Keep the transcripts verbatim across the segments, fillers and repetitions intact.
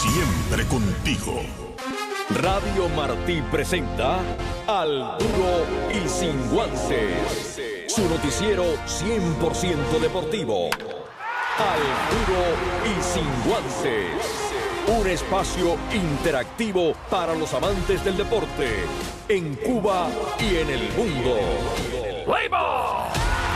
siempre contigo. Radio Martí presenta Al Duro y Sin Guantes, su noticiero cien por ciento deportivo. Al Duro y Sin Guantes, un espacio interactivo para los amantes del deporte en Cuba y en el mundo. ¡Play-ball!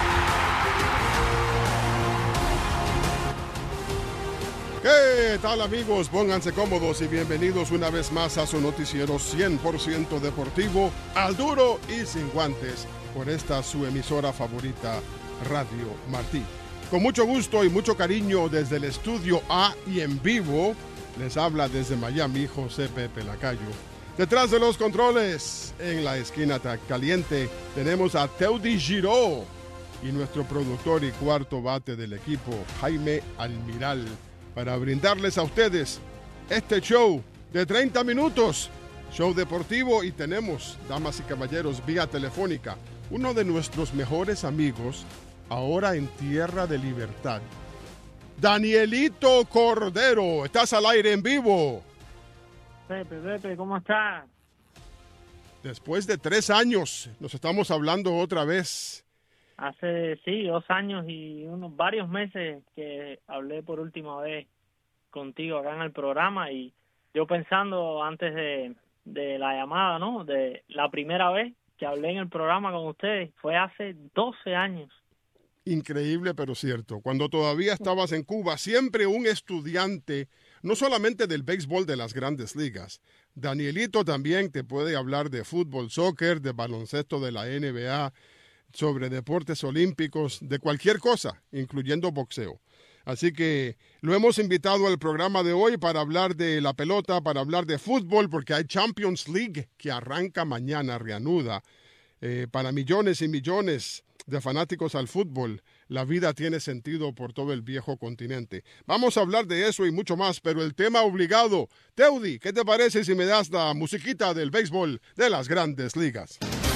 ¿Qué tal, amigos? Pónganse cómodos y bienvenidos una vez más a su noticiero cien por ciento deportivo, Al Duro y Sin Guantes, por esta su emisora favorita, Radio Martí. Con mucho gusto y mucho cariño desde el estudio A y en vivo, les habla desde Miami José Pepe Lacayo. Detrás de los controles, en la esquina caliente, tenemos a Teudi Giró y nuestro productor y cuarto bate del equipo, Jaime Almiral, para brindarles a ustedes este show de treinta minutos, show deportivo, y tenemos, damas y caballeros, vía telefónica, uno de nuestros mejores amigos, ahora en Tierra de Libertad, Danielito Cordero. Estás al aire en vivo. Pepe, Pepe, ¿cómo estás? Después de tres años, nos estamos hablando otra vez. Hace, sí, dos años y unos varios meses que hablé por última vez contigo acá en el programa, y yo pensando antes de, de la llamada, ¿no? De la primera vez que hablé en el programa con ustedes, fue hace doce años. Increíble, pero cierto. Cuando todavía estabas en Cuba, siempre un estudiante, no solamente del béisbol de las grandes ligas. Danielito también te puede hablar de fútbol, soccer, de baloncesto de la N B A, sobre deportes olímpicos, de cualquier cosa, incluyendo boxeo. Así que lo hemos invitado al programa de hoy para hablar de la pelota, para hablar de fútbol, porque hay Champions League que arranca mañana, reanuda. Eh, para millones y millones de fanáticos al fútbol, la vida tiene sentido por todo el viejo continente. Vamos a hablar de eso y mucho más, pero el tema obligado, Teudi, ¿qué te parece si me das la musiquita del béisbol de las grandes ligas?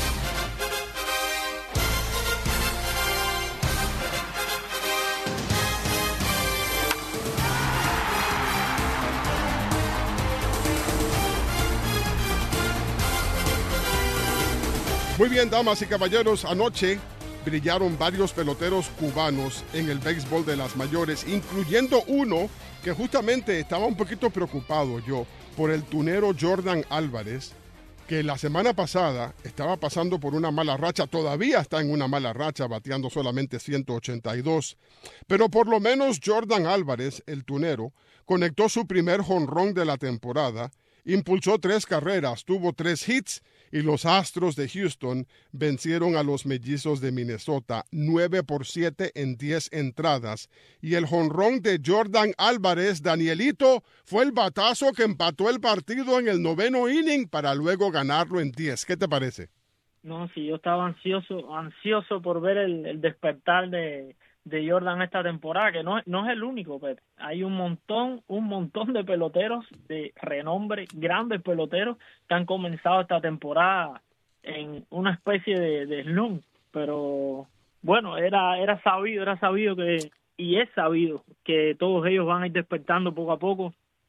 Muy bien, damas y caballeros, anoche brillaron varios peloteros cubanos en el béisbol de las mayores, incluyendo uno que justamente estaba un poquito preocupado yo por el tunero Jordan Álvarez, que la semana pasada estaba pasando por una mala racha, todavía está en una mala racha, bateando solamente ciento ochenta y dos, pero por lo menos Jordan Álvarez, el tunero, conectó su primer jonrón de la temporada, impulsó tres carreras, tuvo tres hits, y los Astros de Houston vencieron a los Mellizos de Minnesota nueve por siete en diez entradas. Y el jonrón de Jordan Álvarez, Danielito, fue el batazo que empató el partido en el noveno inning para luego ganarlo en diez. ¿Qué te parece? No, sí, yo estaba ansioso, ansioso por ver el, el despertar de, de Jordan esta temporada, que no, no es el único, Pepe. Hay un montón, un montón de peloteros de renombre, grandes peloteros, que han comenzado esta temporada en una especie de, de slump, pero bueno, era, era sabido, era sabido que, y es sabido que todos ellos van a ir despertando poco a poco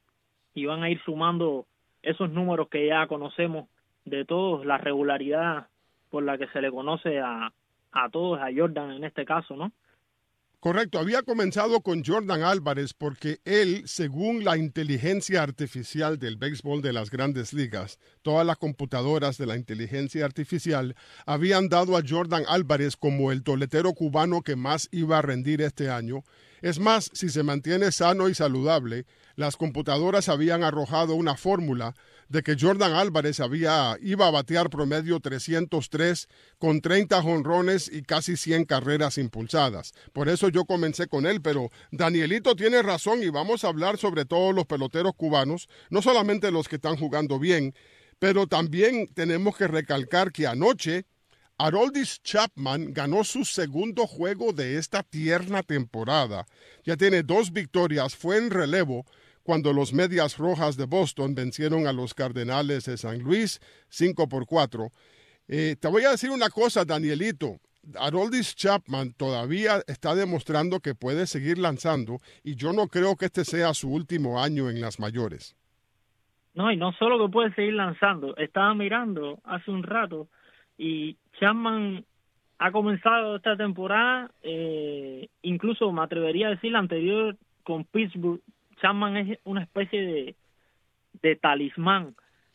y van a ir sumando esos números que ya conocemos de todos, la regularidad por la que se le conoce a, a todos, a Jordan en este caso, ¿no? Correcto, había comenzado con Jordan Álvarez porque él, según la inteligencia artificial del béisbol de las grandes ligas, todas las computadoras de la inteligencia artificial habían dado a Jordan Álvarez como el toletero cubano que más iba a rendir este año. Es más, si se mantiene sano y saludable, las computadoras habían arrojado una fórmula de que Jordan Álvarez había, iba a batear promedio trescientos tres con treinta jonrones y casi cien carreras impulsadas. Por eso yo comencé con él, pero Danielito tiene razón y vamos a hablar sobre todos los peloteros cubanos, no solamente los que están jugando bien, pero también tenemos que recalcar que anoche Aroldis Chapman ganó su segundo juego de esta tierna temporada. Ya tiene dos victorias, fue en relevo cuando los Medias Rojas de Boston vencieron a los Cardenales de San Luis cinco por cuatro. Eh, te voy a decir una cosa, Danielito. Aroldis Chapman todavía está demostrando que puede seguir lanzando y yo no creo que este sea su último año en las mayores. No, y no solo que puede seguir lanzando, estaba mirando hace un rato y Chapman ha comenzado esta temporada, eh, incluso me atrevería a decir la anterior con Pittsburgh. Chapman es una especie de, de talismán.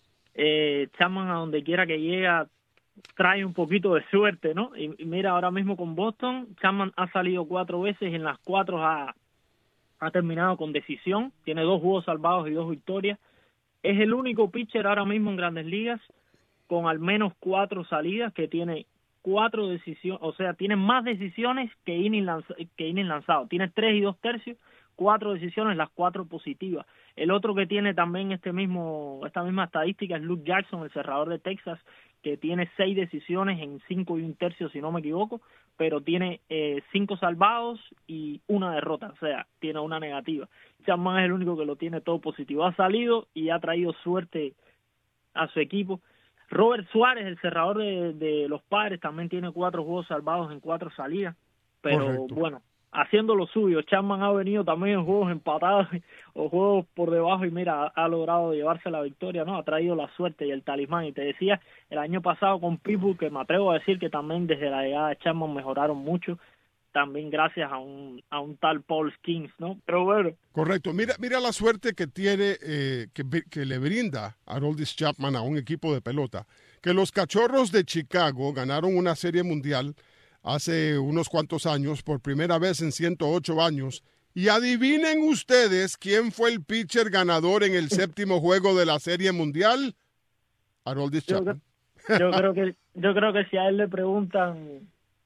Eh, Chapman a donde quiera que llega trae un poquito de suerte, ¿no? Y, y mira, ahora mismo con Boston, Chapman ha salido cuatro veces, en las cuatro ha, ha terminado con decisión, tiene dos juegos salvados y dos victorias. Es el único pitcher ahora mismo en Grandes Ligas con al menos cuatro salidas, que tiene cuatro decisiones, o sea, tiene más decisiones que inning, lanz- que inning lanzado. Tiene tres y dos tercios, cuatro decisiones, las cuatro positivas. El otro que tiene también este mismo esta misma estadística es Luke Jackson, el cerrador de Texas, que tiene seis decisiones en cinco y un tercio, si no me equivoco, pero tiene eh, cinco salvados y una derrota, o sea, tiene una negativa. Chapman es el único que lo tiene todo positivo. Ha salido y ha traído suerte a su equipo. Robert Suárez, el cerrador de, de los Padres, también tiene cuatro juegos salvados en cuatro salidas, pero Correcto. Bueno, haciendo lo suyo. Chapman ha venido también en juegos empatados o juegos por debajo y mira, ha, ha logrado llevarse la victoria, ¿no? Ha traído la suerte y el talismán. Y te decía, el año pasado con Pittsburgh, que me atrevo a decir que también desde la llegada de Chapman mejoraron mucho, también gracias a un a un tal Paul Skeens, ¿no? Pero bueno. Correcto. Mira, mira la suerte que tiene, eh, que, que le brinda Aroldis Chapman a un equipo de pelota. Que los Cachorros de Chicago ganaron una serie mundial hace unos cuantos años, por primera vez en ciento ocho años. Y adivinen ustedes quién fue el pitcher ganador en el séptimo juego de la serie mundial. Aroldis Chapman. Yo, yo creo que yo creo que si a él le preguntan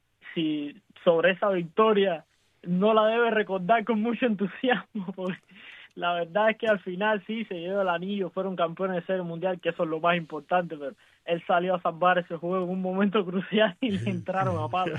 si sobre esa victoria, no la debe recordar con mucho entusiasmo, porque la verdad es que al final sí se llevó el anillo, fueron campeones de serie mundial, que eso es lo más importante, pero él salió a salvar ese juego en un momento crucial y le entraron a palo.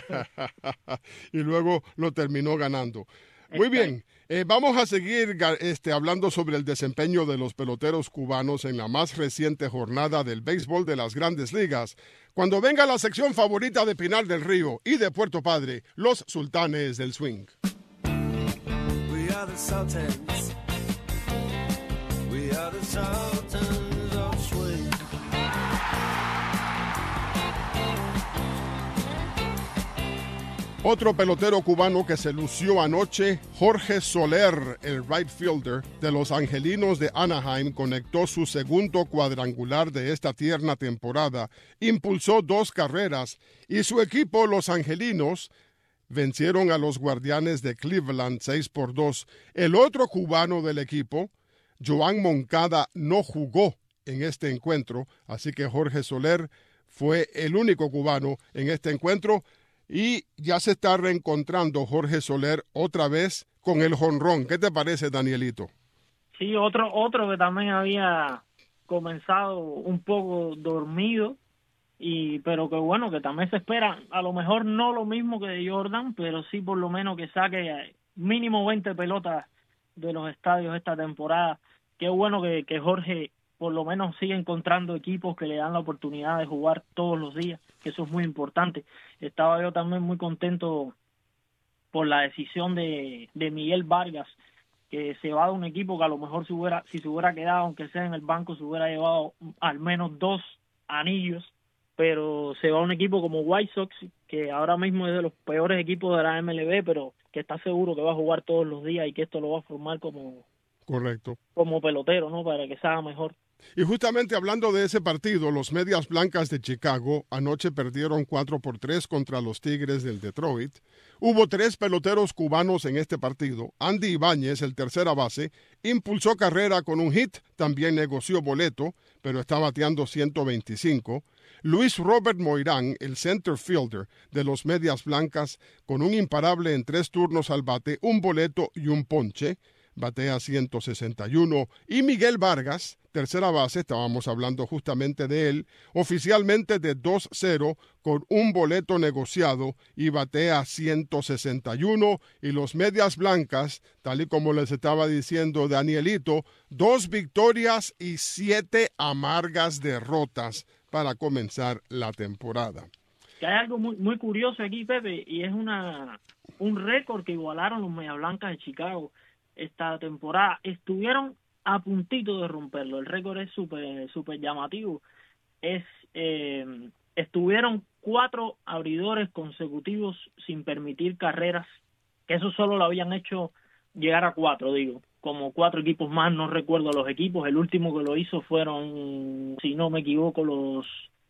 Y luego lo terminó ganando. Muy bien, eh, vamos a seguir este, hablando sobre el desempeño de los peloteros cubanos en la más reciente jornada del béisbol de las Grandes Ligas, cuando venga la sección favorita de Pinar del Río y de Puerto Padre, los Sultanes del Swing. We are the Sultans. We are the Sultans of Swing. Otro pelotero cubano que se lució anoche, Jorge Soler, el right fielder de los Angelinos de Anaheim, conectó su segundo cuadrangular de esta tierna temporada, impulsó dos carreras y su equipo, los Angelinos, vencieron a los Guardianes de Cleveland seis por dos. El otro cubano del equipo, Joan Moncada, no jugó en este encuentro, así que Jorge Soler fue el único cubano en este encuentro. Y ya se está reencontrando Jorge Soler otra vez con el jonrón. ¿Qué te parece, Danielito? Sí, otro otro que también había comenzado un poco dormido, y pero que bueno, que también se espera, a lo mejor no lo mismo que de Jordan, pero sí por lo menos que saque mínimo veinte pelotas de los estadios esta temporada. Qué bueno que, que Jorge por lo menos sigue encontrando equipos que le dan la oportunidad de jugar todos los días, que eso es muy importante. Estaba yo también muy contento por la decisión de, de Miguel Vargas, que se va de un equipo que a lo mejor si, hubiera, si se hubiera quedado, aunque sea en el banco, se hubiera llevado al menos dos anillos, pero se va a un equipo como White Sox, que ahora mismo es de los peores equipos de la M L B, pero que está seguro que va a jugar todos los días y que esto lo va a formar como, Correcto. como pelotero, ¿no? Para que se haga mejor. Y justamente hablando de ese partido, los Medias Blancas de Chicago anoche perdieron cuatro por tres contra los Tigres del Detroit. Hubo tres peloteros cubanos en este partido. Andy Ibáñez, el tercera base, impulsó carrera con un hit, también negoció boleto, pero está bateando ciento veinticinco. Luis Robert Moirán, el center fielder de los Medias Blancas, con un imparable en tres turnos al bate, un boleto y un ponche, batea ciento sesenta y uno. Y Miguel Vargas, tercera base, estábamos hablando justamente de él, oficialmente de dos cero con un boleto negociado y batea ciento sesenta y uno. Y los Medias Blancas, tal y como les estaba diciendo Danielito, dos victorias y siete amargas derrotas para comenzar la temporada. que hay algo muy muy curioso aquí, Pepe, y es una un récord que igualaron los Medias Blancas de Chicago esta temporada. Estuvieron a puntito de romperlo. El récord es súper súper llamativo. Es eh, estuvieron cuatro abridores consecutivos sin permitir carreras, que eso solo lo habían hecho llegar a cuatro, digo, como cuatro equipos más, no recuerdo los equipos. El último que lo hizo fueron, si no me equivoco, los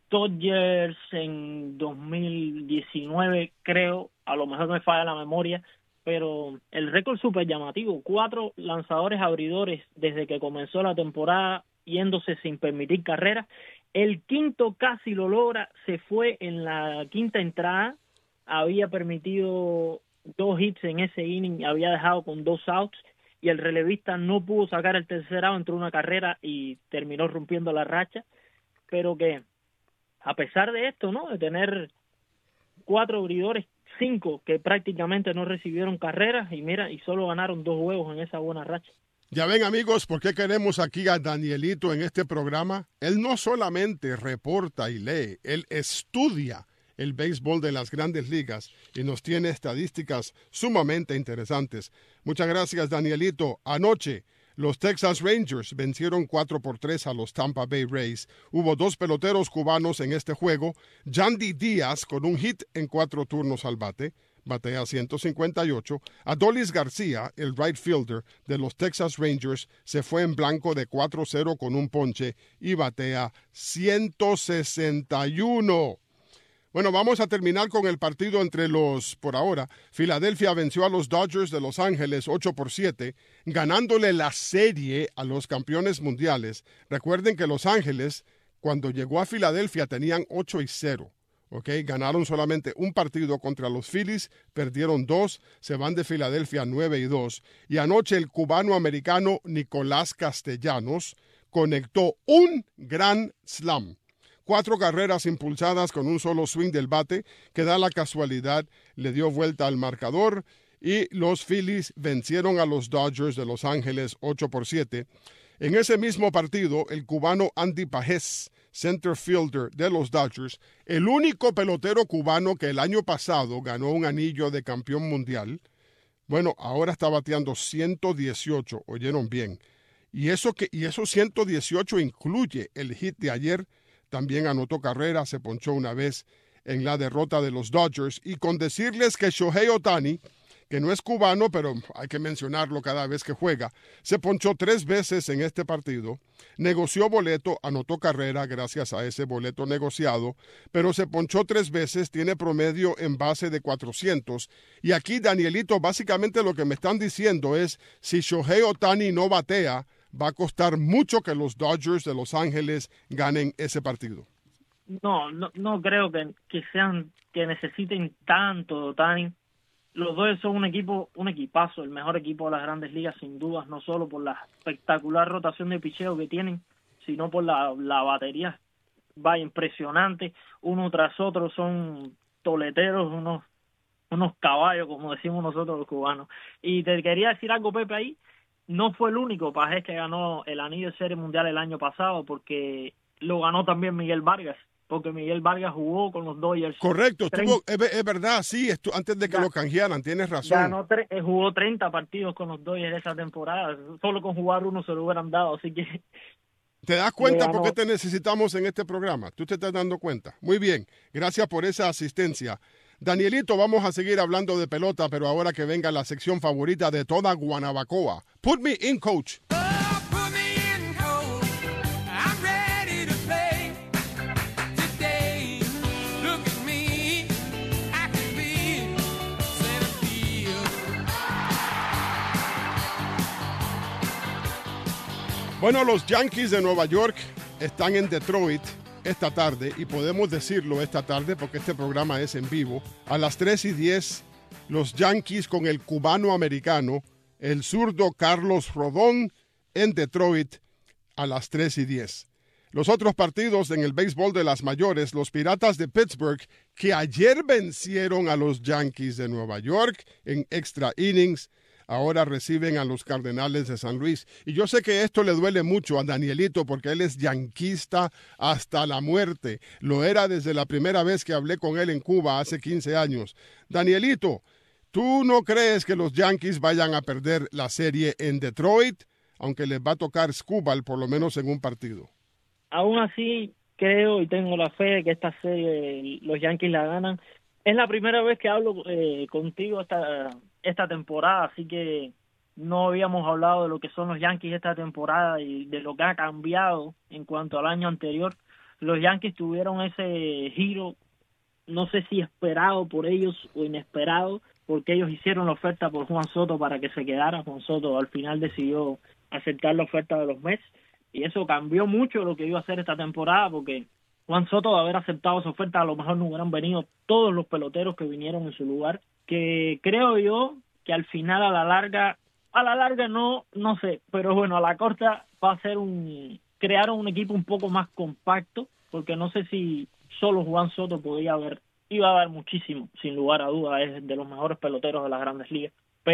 Dodgers en dos mil diecinueve, creo, a lo mejor me falla la memoria, pero el récord súper llamativo, cuatro lanzadores abridores desde que comenzó la temporada yéndose sin permitir carreras. El quinto casi lo logra, se fue en la quinta entrada, había permitido dos hits en ese inning, había dejado con dos outs, y el relevista no pudo sacar el tercer out, entró una carrera y terminó rompiendo la racha. Pero que a pesar de esto, ¿no?, de tener cuatro abridores, cinco que prácticamente no recibieron carreras, y mira, y solo ganaron dos juegos en esa buena racha. Ya ven, amigos, ¿por qué queremos aquí a Danielito en este programa? Él no solamente reporta y lee, él estudia el béisbol de las Grandes Ligas y nos tiene estadísticas sumamente interesantes. Muchas gracias, Danielito. Anoche, los Texas Rangers vencieron cuatro por tres a los Tampa Bay Rays. Hubo dos peloteros cubanos en este juego. Yandy Díaz con un hit en cuatro turnos al bate, batea ciento cincuenta y ocho. Adolis García, el right fielder de los Texas Rangers, se fue en blanco de cuatro cero con un ponche y batea ciento sesenta y uno. Bueno, vamos a terminar con el partido entre los, por ahora, Filadelfia venció a los Dodgers de Los Ángeles ocho por siete, ganándole la serie a los campeones mundiales. Recuerden que Los Ángeles, cuando llegó a Filadelfia, tenían ocho y cero. Okay, ganaron solamente un partido contra los Phillies, perdieron dos, se van de Filadelfia nueve y dos. Y anoche el cubano-americano Nicolás Castellanos conectó un gran slam. Cuatro carreras impulsadas con un solo swing del bate, que da la casualidad, le dio vuelta al marcador, y los Phillies vencieron a los Dodgers de Los Ángeles ocho por siete. En ese mismo partido, el cubano Andy Pajés, center fielder de los Dodgers, el único pelotero cubano que el año pasado ganó un anillo de campeón mundial, bueno, ahora está bateando ciento dieciocho, oyeron bien. Y eso que y esos ciento dieciocho incluye el hit de ayer. También anotó carrera, se ponchó una vez en la derrota de los Dodgers. Y con decirles que Shohei Ohtani, que no es cubano, pero hay que mencionarlo cada vez que juega, se ponchó tres veces en este partido, negoció boleto, anotó carrera gracias a ese boleto negociado, pero se ponchó tres veces, tiene promedio en base de cuatrocientos. Y aquí, Danielito, básicamente lo que me están diciendo es, si Shohei Ohtani no batea, va a costar mucho que los Dodgers de Los Ángeles ganen ese partido. No, no, no creo que, que sean, que necesiten tanto Ohtani. Los Dodgers son un equipo, un equipazo, el mejor equipo de las Grandes Ligas sin dudas, no solo por la espectacular rotación de picheo que tienen, sino por la, la batería, va impresionante, uno tras otro, son toleteros, unos, unos caballos, como decimos nosotros los cubanos. Y te quería decir algo, Pepe, ahí. No fue el único Pajés que ganó el anillo de Serie Mundial el año pasado, porque lo ganó también Miguel Vargas, porque Miguel Vargas jugó con los Dodgers. Correcto, estuvo, es, es verdad, sí, estu, antes de que ya, lo canjearan, tienes razón. Ganó tre, jugó treinta partidos con los Dodgers esa temporada, solo con jugar uno se lo hubieran dado, así que... ¿Te das cuenta por qué te necesitamos en este programa? Tú te estás dando cuenta. Muy bien, gracias por esa asistencia. Danielito, vamos a seguir hablando de pelota, pero ahora que venga la sección favorita de toda Guanabacoa. Put me in, coach. Oh, put me in, coach. I'm ready to play today. Look at me, I can be center field. Bueno, los Yankees de Nueva York están en Detroit esta tarde, y podemos decirlo esta tarde porque este programa es en vivo. A las tres y diez, los Yankees con el cubano americano, el zurdo Carlos Rodón, en Detroit a las tres y diez. Los otros partidos en el béisbol de las mayores, los Piratas de Pittsburgh, que ayer vencieron a los Yankees de Nueva York en extra innings, ahora reciben a los Cardenales de San Luis. Y yo sé que esto le duele mucho a Danielito porque él es yanquista hasta la muerte. Lo era desde la primera vez que hablé con él en Cuba hace quince años. Danielito, ¿tú no crees que los Yankees vayan a perder la serie en Detroit, aunque les va a tocar Skubal por lo menos en un partido? Aún así, creo y tengo la fe de que esta serie los Yankees la ganan. Es la primera vez que hablo eh, contigo esta, esta temporada, así que no habíamos hablado de lo que son los Yankees esta temporada y de lo que ha cambiado en cuanto al año anterior. Los Yankees tuvieron ese giro, no sé si esperado por ellos o inesperado, porque ellos hicieron la oferta por Juan Soto para que se quedara. Juan Soto al final decidió aceptar la oferta de los Mets y eso cambió mucho lo que iba a hacer esta temporada, porque Juan Soto, de haber aceptado esa oferta, a lo mejor no hubieran venido todos los peloteros que vinieron en su lugar, que creo yo que al final, a la larga, a la larga no, no sé, pero bueno, a la corta va a ser un, crearon un equipo un poco más compacto, porque no sé si solo Juan Soto podía haber, iba a dar muchísimo, sin lugar a dudas, es de los mejores peloteros de las Grandes Ligas,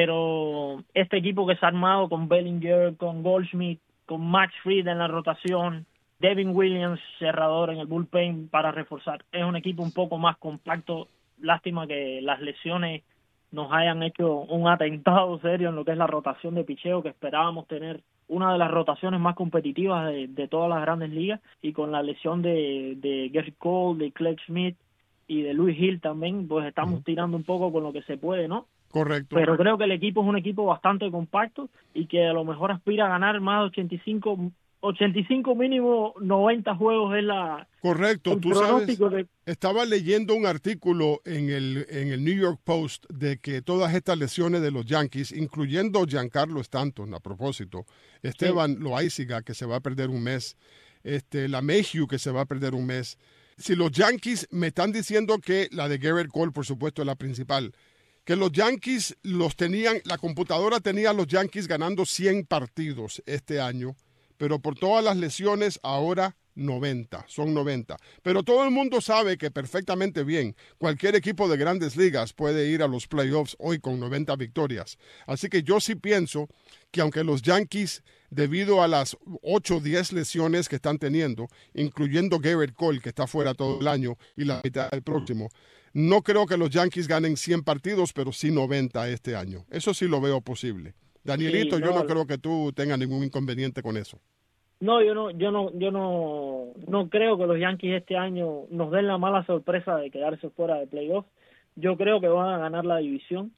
pero este equipo que se ha armado con Bellinger, con Goldschmidt, con Max Fried en la rotación, Devin Williams, cerrador en el bullpen para reforzar. Es un equipo un poco más compacto. Lástima que las lesiones nos hayan hecho un atentado serio en lo que es la rotación de picheo, que esperábamos tener una de las rotaciones más competitivas de, de todas las Grandes Ligas, y con la lesión de, de Gerrit Cole, de Craig Smith y de Luis Hill también, pues estamos uh-huh. tirando un poco con lo que se puede, ¿no? Correcto. Pero creo que el equipo es un equipo bastante compacto y que a lo mejor aspira a ganar más de ochenta y cinco ochenta y cinco mínimo noventa juegos es la correcto. Tú sabes, de... estaba leyendo un artículo en el en el New York Post de que todas estas lesiones de los Yankees, incluyendo Giancarlo Stanton, a propósito, Esteban sí. Loaiziga, que se va a perder un mes, este LeMahieu, que se va a perder un mes. Si los Yankees, me están diciendo que la de Gerrit Cole, por supuesto, es la principal, que los Yankees los tenían, la computadora tenía a los Yankees ganando cien partidos este año, pero por todas las lesiones ahora noventa, son noventa. Pero todo el mundo sabe que perfectamente bien, cualquier equipo de Grandes Ligas puede ir a los playoffs hoy con noventa victorias. Así que yo sí pienso que aunque los Yankees, debido a las ocho o diez lesiones que están teniendo, incluyendo Gerrit Cole, que está fuera todo el año, y la mitad del próximo, no creo que los Yankees ganen cien partidos, pero sí noventa este año. Eso sí lo veo posible. Danielito, sí, no, yo no creo que tú tengas ningún inconveniente con eso. No, yo no, yo no, yo no, no creo que los Yankees este año nos den la mala sorpresa de quedarse fuera de playoffs. Yo creo que van a ganar la división.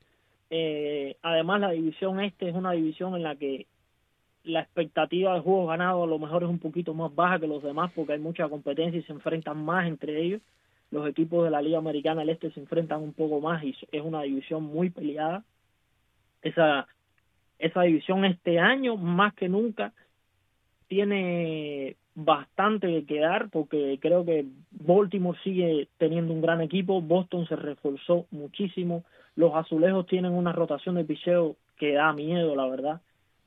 Eh, además, la división este es una división en la que la expectativa de juegos ganados a lo mejor es un poquito más baja que los demás, porque hay mucha competencia y se enfrentan más entre ellos. Los equipos de la Liga Americana del Este se enfrentan un poco más y es una división muy peleada. Esa esa división este año, más que nunca, tiene bastante que dar, porque creo que Baltimore sigue teniendo un gran equipo, Boston se reforzó muchísimo, los azulejos tienen una rotación de picheo que da miedo, la verdad,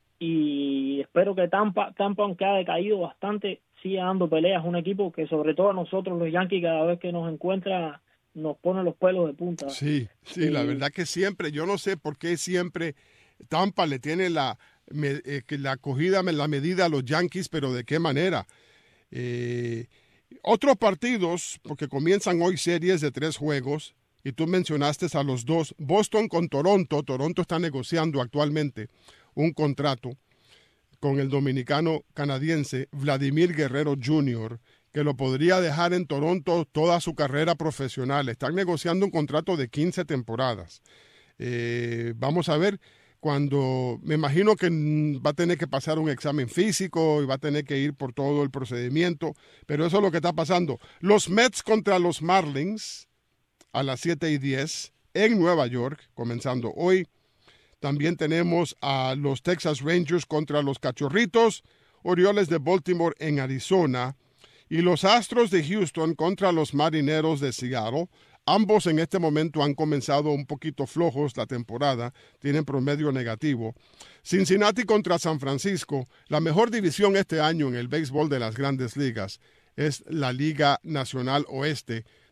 y espero que Tampa, Tampa aunque ha decaído bastante, siga dando peleas. Un equipo que sobre todo a nosotros los Yankees, cada vez que nos encuentra nos pone los pelos de punta. Sí, sí, y... la verdad que siempre, yo no sé por qué siempre Tampa le tiene la, me, eh, la acogida, la medida a los Yankees, pero de qué manera. Eh, otros partidos, porque comienzan hoy series de tres juegos, y tú mencionaste a los dos, Boston con Toronto. Toronto está negociando actualmente un contrato con el dominicano canadiense Vladimir Guerrero junior, que lo podría dejar en Toronto toda su carrera profesional. Están negociando un contrato de quince temporadas. Eh, vamos a ver, cuando me imagino que va a tener que pasar un examen físico y va a tener que ir por todo el procedimiento, pero eso es lo que está pasando. Los Mets contra los Marlins a las siete y diez en Nueva York, comenzando hoy. También tenemos a los Texas Rangers contra los Cachorritos, Orioles de Baltimore en Arizona, y los Astros de Houston contra los Marineros de Seattle. Ambos en este momento han comenzado un poquito flojos la temporada, tienen promedio negativo. Cincinnati contra San Francisco. La mejor división este año en el béisbol de las Grandes Ligas es la Liga Nacional Oeste,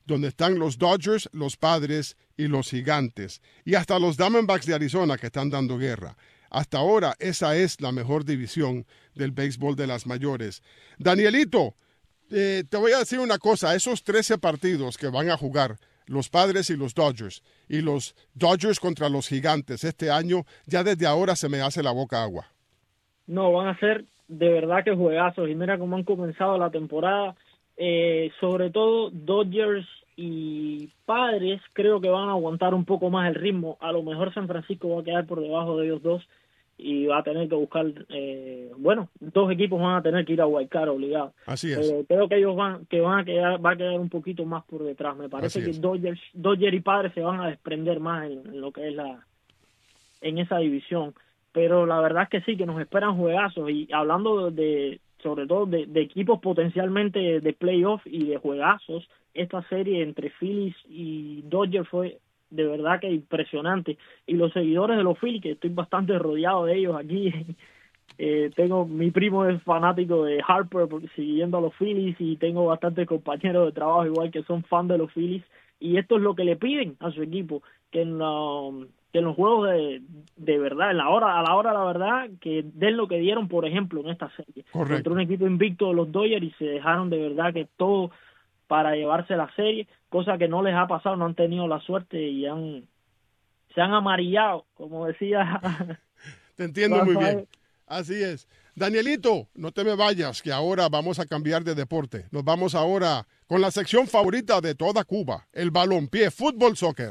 donde están los Dodgers, los Padres y los Gigantes. Y hasta los Diamondbacks de Arizona que están dando guerra. Hasta ahora esa es la mejor división del béisbol de las mayores. Danielito, eh, te voy a decir una cosa, esos trece partidos que van a jugar los Padres y los Dodgers, y los Dodgers contra los Gigantes este año, ya desde ahora se me hace la boca agua. No, van a ser de verdad que juegazos, y mira cómo han comenzado la temporada, eh, sobre todo Dodgers y Padres creo que van a aguantar un poco más el ritmo. A lo mejor San Francisco va a quedar por debajo de ellos dos y va a tener que buscar, eh, bueno, dos equipos van a tener que ir a Wild Card obligado. Así es. Eh, creo que ellos van, que van a quedar, va a quedar un poquito más por detrás. Me parece Así que es. Dodgers, Dodgers y Padres se van a desprender más en, en lo que es la, en esa división. Pero la verdad es que sí, que nos esperan juegazos, y hablando de, sobre todo de, de equipos potencialmente de playoff y de juegazos, esta serie entre Phillies y Dodgers fue de verdad que impresionante, y los seguidores de los Phillies, que estoy bastante rodeado de ellos aquí, eh, tengo, mi primo es fanático de Harper porque siguiendo a los Phillies, y tengo bastantes compañeros de trabajo igual que son fan de los Phillies, y esto es lo que le piden a su equipo, que en, um, que en los juegos de, de verdad, en la hora, a la hora la verdad, que den lo que dieron, por ejemplo, en esta serie. Correcto. Contra un equipo invicto de los Dodgers, y se dejaron de verdad que todo para llevarse la serie, cosa que no les ha pasado, no han tenido la suerte y han se han amarillado, como decía. Te entiendo muy bien. Así es. Danielito, no te me vayas, que ahora vamos a cambiar de deporte. Nos vamos ahora con la sección favorita de toda Cuba, el balompié, fútbol, soccer.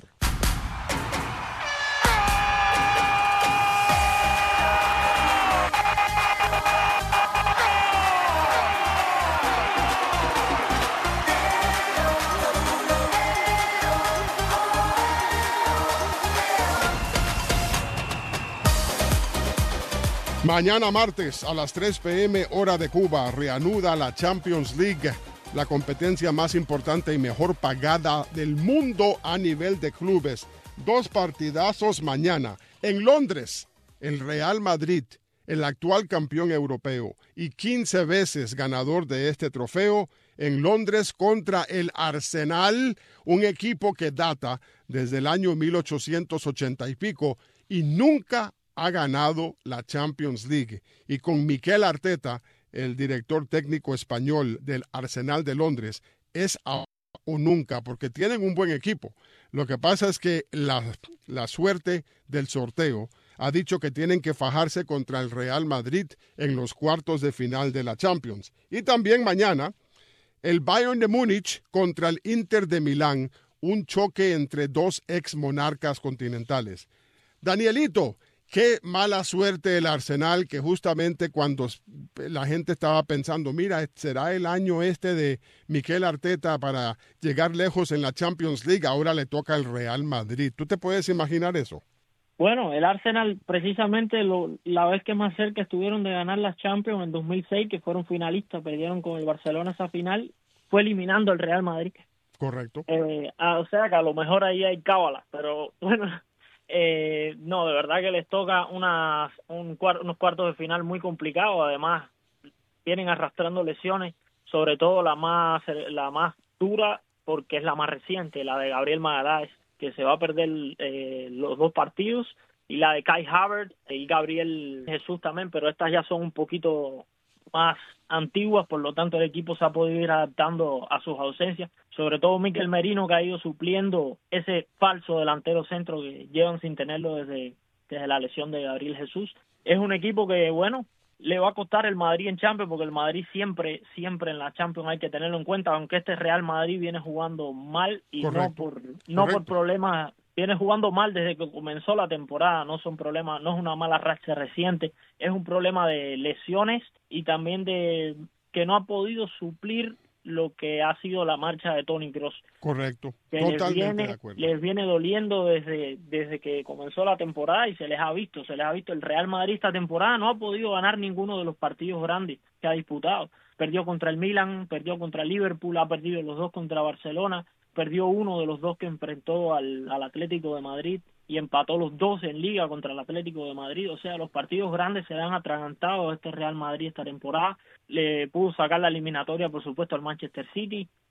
Mañana martes a las tres p m hora de Cuba reanuda la Champions League, la competencia más importante y mejor pagada del mundo a nivel de clubes. Dos partidazos mañana. En Londres, el Real Madrid, el actual campeón europeo y quince veces ganador de este trofeo, en Londres contra el Arsenal, un equipo que data desde el año mil ochocientos ochenta y pico y nunca ha ganado la Champions League, y con Mikel Arteta, el director técnico español del Arsenal de Londres, es ahora o nunca, porque tienen un buen equipo. Lo que pasa es que la, la suerte del sorteo ha dicho que tienen que fajarse contra el Real Madrid en los cuartos de final de la Champions. Y también mañana, el Bayern de Múnich contra el Inter de Milán, un choque entre dos ex monarcas continentales. Danielito, qué mala suerte el Arsenal, que justamente cuando la gente estaba pensando, mira, será el año este de Mikel Arteta para llegar lejos en la Champions League, ahora le toca al Real Madrid. ¿Tú te puedes imaginar eso? Bueno, el Arsenal precisamente lo, la vez que más cerca estuvieron de ganar las Champions en dos mil seis, que fueron finalistas, perdieron con el Barcelona esa final, fue eliminando al Real Madrid. Correcto. Eh, ah, o sea que a lo mejor ahí hay cábala, pero bueno... Eh, no, de verdad que les toca unas, un cuar- unos cuartos de final muy complicados. Además, vienen arrastrando lesiones, sobre todo la más la más dura, porque es la más reciente, la de Gabriel Magaláes, que se va a perder eh, los dos partidos, y la de Kai Havertz y Gabriel Jesús también, pero estas ya son un poquito más antiguas, por lo tanto el equipo se ha podido ir adaptando a sus ausencias, sobre todo Mikel Merino, que ha ido supliendo ese falso delantero centro que llevan sin tenerlo desde, desde la lesión de Gabriel Jesús. Es un equipo que, bueno, le va a costar el Madrid en Champions, porque el Madrid siempre, siempre en la Champions hay que tenerlo en cuenta, aunque este Real Madrid viene jugando mal y Correcto. no por no Correcto. por problemas, viene jugando mal desde que comenzó la temporada, no son problemas, no es una mala racha reciente, es un problema de lesiones y también de que no ha podido suplir lo que ha sido la marcha de Toni Kroos. Correcto. Que les Totalmente viene, de acuerdo. les viene doliendo desde, desde que comenzó la temporada, y se les ha visto, se les ha visto. El Real Madrid esta temporada no ha podido ganar ninguno de los partidos grandes que ha disputado. Perdió contra el Milan, perdió contra el Liverpool, ha perdido los dos contra Barcelona, perdió uno de los dos que enfrentó al, al Atlético de Madrid, y empató los dos en Liga contra el Atlético de Madrid. O sea, los partidos grandes se le han atragantado a este Real Madrid esta temporada. Le pudo sacar la eliminatoria, por supuesto, al Manchester City,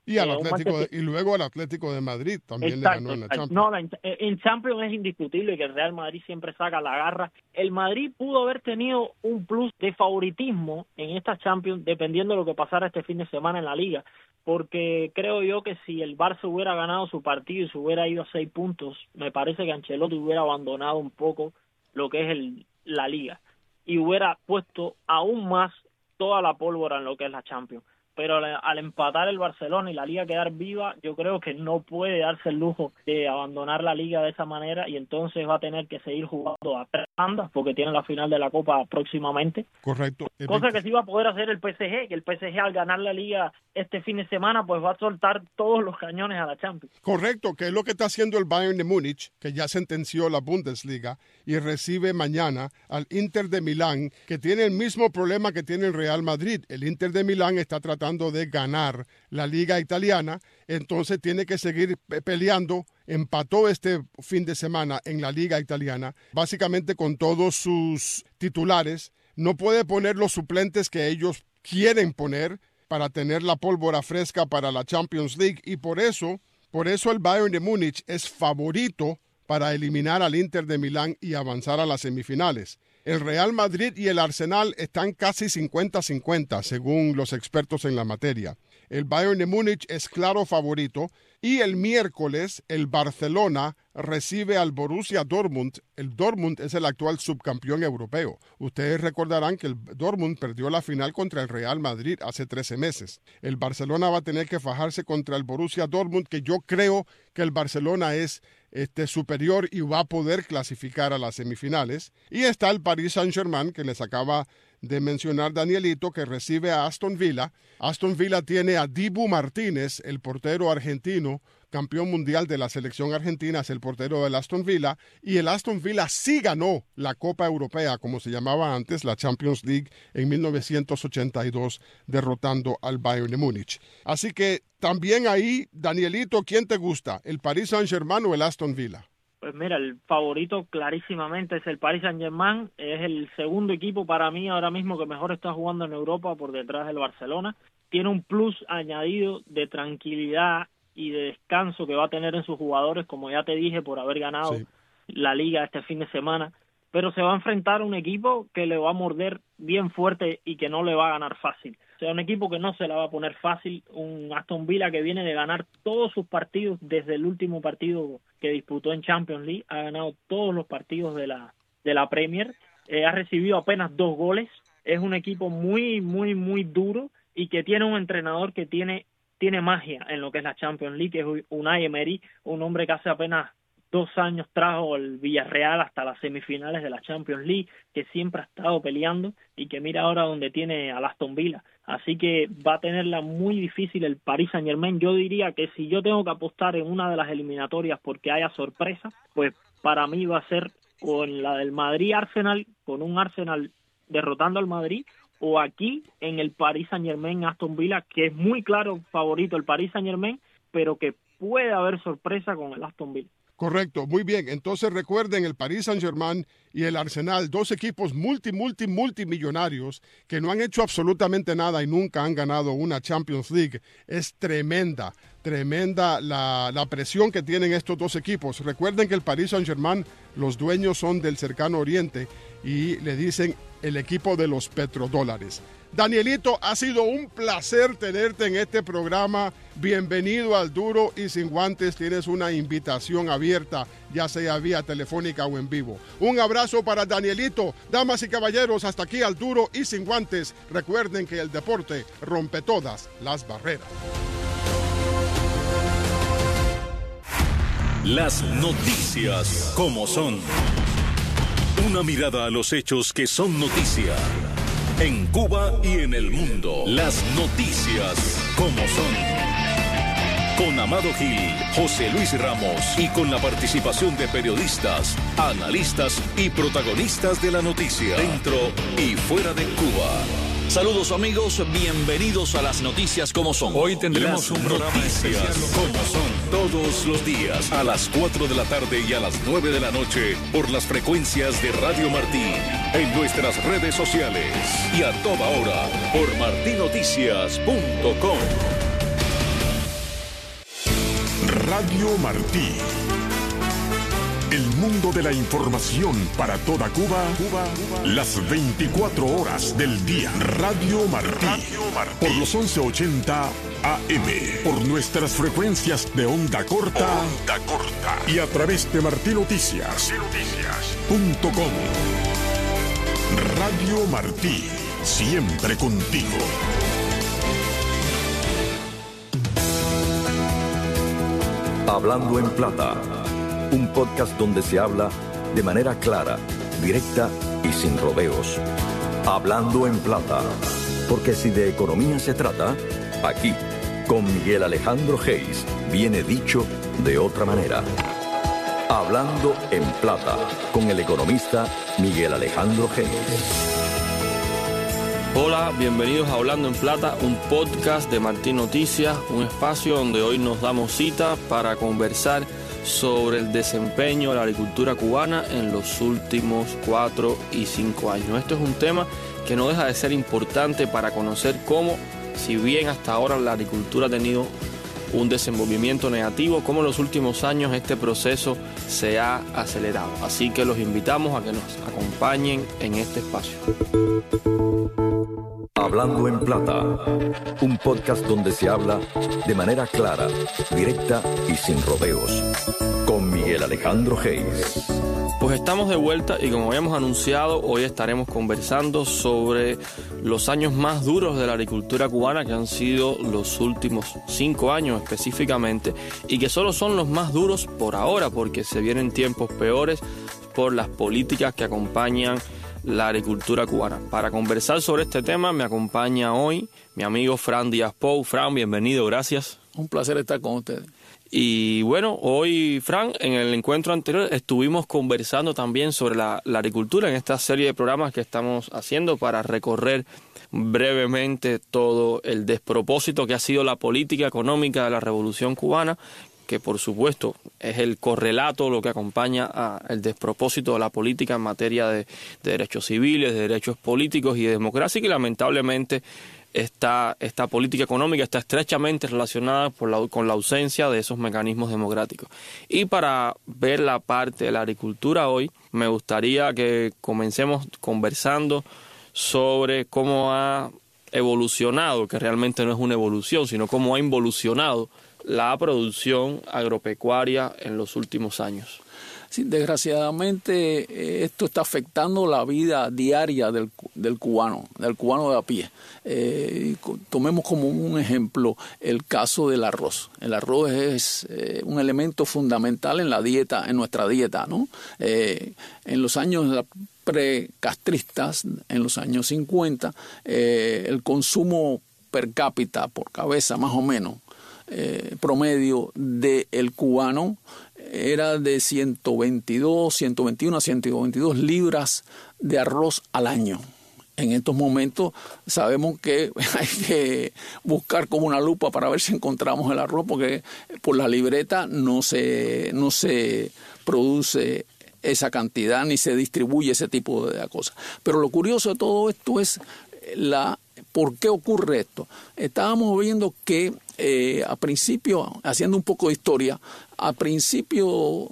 Y, al Eh, un Atlético de- Manchester- y luego al Atlético de Madrid también Exacto, le ganó en la exacto. Champions. No, la, en Champions es indiscutible que el Real Madrid siempre saca la garra. El Madrid pudo haber tenido un plus de favoritismo en esta Champions dependiendo de lo que pasara este fin de semana en la Liga, porque creo yo que si el Barça hubiera ganado su partido y se hubiera ido a seis puntos, me parece que Ancelotti hubiera abandonado un poco lo que es el, la Liga y hubiera puesto aún más toda la pólvora en lo que es la Champions. Pero al, al empatar el Barcelona y la Liga quedar viva, yo creo que no puede darse el lujo de abandonar la Liga de esa manera y entonces va a tener que seguir jugando a tres bandas porque tiene la final de la Copa próximamente. Correcto. Eh, Cosa Víctor. que sí va a poder hacer el P S G, que el P S G al ganar la Liga este fin de semana pues va a soltar todos los cañones a la Champions. Correcto, que es lo que está haciendo el Bayern de Múnich, que ya sentenció la Bundesliga y recibe mañana al Inter de Milán, que tiene el mismo problema que tiene el Real Madrid. El Inter de Milán está tratando de ganar la Liga Italiana, entonces tiene que seguir pe- peleando. Empató este fin de semana en la Liga Italiana, básicamente con todos sus titulares. No puede poner los suplentes que ellos quieren poner para tener la pólvora fresca para la Champions League y por eso, por eso el Bayern de Múnich es favorito para eliminar al Inter de Milán y avanzar a las semifinales. El Real Madrid y el Arsenal están casi cincuenta cincuenta, según los expertos en la materia. El Bayern de Múnich es claro favorito y el miércoles el Barcelona recibe al Borussia Dortmund. El Dortmund es el actual subcampeón europeo. Ustedes recordarán que el Dortmund perdió la final contra el Real Madrid hace trece meses. El Barcelona va a tener que fajarse contra el Borussia Dortmund, que yo creo que el Barcelona es este, superior y va a poder clasificar a las semifinales. Y está el Paris Saint-Germain, que les acaba de mencionar Danielito, que recibe a Aston Villa. Aston Villa tiene a Dibu Martínez, el portero argentino, campeón mundial de la selección argentina, es el portero del Aston Villa, y el Aston Villa sí ganó la Copa Europea, como se llamaba antes, la Champions League, en mil novecientos ochenta y dos, derrotando al Bayern de Múnich. Así que también ahí, Danielito, ¿quién te gusta? ¿El Paris Saint-Germain o el Aston Villa? Pues mira, el favorito clarísimamente es el Paris Saint-Germain, es el segundo equipo para mí ahora mismo que mejor está jugando en Europa por detrás del Barcelona. Tiene un plus añadido de tranquilidad y de descanso que va a tener en sus jugadores, como ya te dije, por haber ganado Sí. la Liga este fin de semana, pero se va a enfrentar a un equipo que le va a morder bien fuerte y que no le va a ganar fácil. O sea, un equipo que no se la va a poner fácil, un Aston Villa que viene de ganar todos sus partidos desde el último partido que disputó en Champions League, ha ganado todos los partidos de la de la Premier, eh, ha recibido apenas dos goles, es un equipo muy, muy, muy duro y que tiene un entrenador que tiene tiene magia en lo que es la Champions League, que es Unai Emery, un hombre que hace apenas dos años trajo el Villarreal hasta las semifinales de la Champions League, que siempre ha estado peleando y que mira ahora donde tiene al Aston Villa. Así que va a tenerla muy difícil el Paris Saint-Germain. Yo diría que si yo tengo que apostar en una de las eliminatorias porque haya sorpresa, pues para mí va a ser con la del Madrid-Arsenal, con un Arsenal derrotando al Madrid, o aquí en el Paris Saint-Germain-Aston Villa, que es muy claro favorito el Paris Saint-Germain, pero que puede haber sorpresa con el Aston Villa. Correcto, muy bien. Entonces recuerden el Paris Saint-Germain y el Arsenal, dos equipos multi, multi, multimillonarios que no han hecho absolutamente nada y nunca han ganado una Champions League. Es tremenda, tremenda la, la presión que tienen estos dos equipos. Recuerden que el Paris Saint-Germain, los dueños son del Cercano Oriente y le dicen el equipo de los petrodólares. Danielito, ha sido un placer tenerte en este programa. Bienvenido al Duro y Sin Guantes. Tienes una invitación abierta, ya sea vía telefónica o en vivo. Un abrazo para Danielito. Damas y caballeros, hasta aquí al Duro y Sin Guantes. Recuerden que el deporte rompe todas las barreras. Las noticias como son. Una mirada a los hechos que son noticia. En Cuba y en el mundo. Las noticias como son. Con Amado Gil, José Luis Ramos y con la participación de periodistas, analistas y protagonistas de la noticia. Dentro y fuera de Cuba. Saludos amigos, bienvenidos a las noticias como son. Hoy tendremos Las un programa noticias especial. como son todos los días a las cuatro de la tarde y a las nueve de la noche por las frecuencias de Radio Martí, en nuestras redes sociales y a toda hora por martinoticias punto com. Radio Martí. El mundo de la información para toda Cuba, Cuba, Cuba, las veinticuatro horas del día. Radio Martí. Radio Martí. Por los once ochenta A M. Por nuestras frecuencias de onda corta. Onda corta. Y a través de martinoticias punto com. Radio Martí. Siempre contigo. Hablando en Plata, un podcast donde se habla de manera clara, directa y sin rodeos. Hablando en Plata, porque si de economía se trata, aquí, con Miguel Alejandro Geis, viene dicho de otra manera. Hablando en Plata, con el economista Miguel Alejandro Geis. Hola, bienvenidos a Hablando en Plata, un podcast de Martín Noticias, un espacio donde hoy nos damos cita para conversar sobre el desempeño de la agricultura cubana en los últimos cuatro y cinco años. Esto es un tema que no deja de ser importante para conocer cómo, si bien hasta ahora la agricultura ha tenido un desenvolvimiento negativo, cómo en los últimos años este proceso se ha acelerado. Así que los invitamos a que nos acompañen en este espacio. Hablando en Plata, un podcast donde se habla de manera clara, directa y sin rodeos, con Miguel Alejandro Geis. Pues estamos de vuelta y como habíamos anunciado, hoy estaremos conversando sobre los años más duros de la agricultura cubana, que han sido los últimos cinco años específicamente, y que solo son los más duros por ahora, porque se vienen tiempos peores por las políticas que acompañan la agricultura cubana. Para conversar sobre este tema me acompaña hoy mi amigo Fran Díaz Pou. Fran, bienvenido, gracias. Un placer estar con ustedes. Y bueno, hoy, Fran, en el encuentro anterior estuvimos conversando también sobre la, la agricultura en esta serie de programas que estamos haciendo para recorrer brevemente todo el despropósito que ha sido la política económica de la Revolución Cubana, que por supuesto es el correlato, lo que acompaña al despropósito de la política en materia de, de derechos civiles, de derechos políticos y de democracia, y que lamentablemente esta, esta política económica está estrechamente relacionada por la, con la ausencia de esos mecanismos democráticos. Y para ver la parte de la agricultura hoy, me gustaría que comencemos conversando sobre cómo ha evolucionado, que realmente no es una evolución, sino cómo ha involucionado la producción agropecuaria en los últimos años. Sí, desgraciadamente eh, esto está afectando la vida diaria del, del cubano, del cubano de a pie. Eh, tomemos como un ejemplo el caso del arroz. El arroz es eh, un elemento fundamental en la dieta, en nuestra dieta, ¿no? Eh, en los años precastristas, en los años cincuenta, eh, el consumo per cápita por cabeza, más o menos, Eh, promedio del cubano era de ciento veintidós, ciento veintiuno a ciento veintidós libras de arroz al año. En estos momentos sabemos que hay que buscar con una lupa para ver si encontramos el arroz, porque por la libreta no se, no se produce esa cantidad ni se distribuye ese tipo de cosas. Pero lo curioso de todo esto es la ¿por qué ocurre esto? Estábamos viendo que eh, a principio, haciendo un poco de historia, a principio,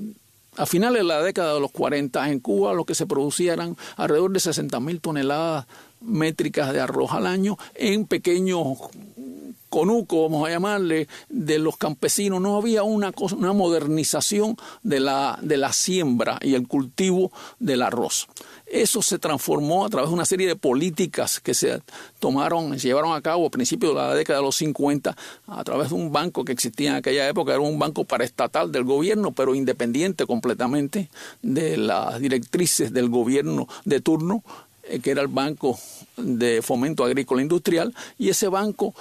a finales de la década de los cuarenta, en Cuba lo que se producía eran alrededor de sesenta mil toneladas métricas de arroz al año en pequeños conucos, vamos a llamarle, de los campesinos. No había una cosa, una modernización de la, de la siembra y el cultivo del arroz. Eso se transformó a través de una serie de políticas que se tomaron, se llevaron a cabo a principios de la década de los cincuenta a través de un banco que existía en aquella época. Era un banco paraestatal del gobierno, pero independiente completamente de las directrices del gobierno de turno, eh, que era el Banco de Fomento Agrícola Industrial, y ese banco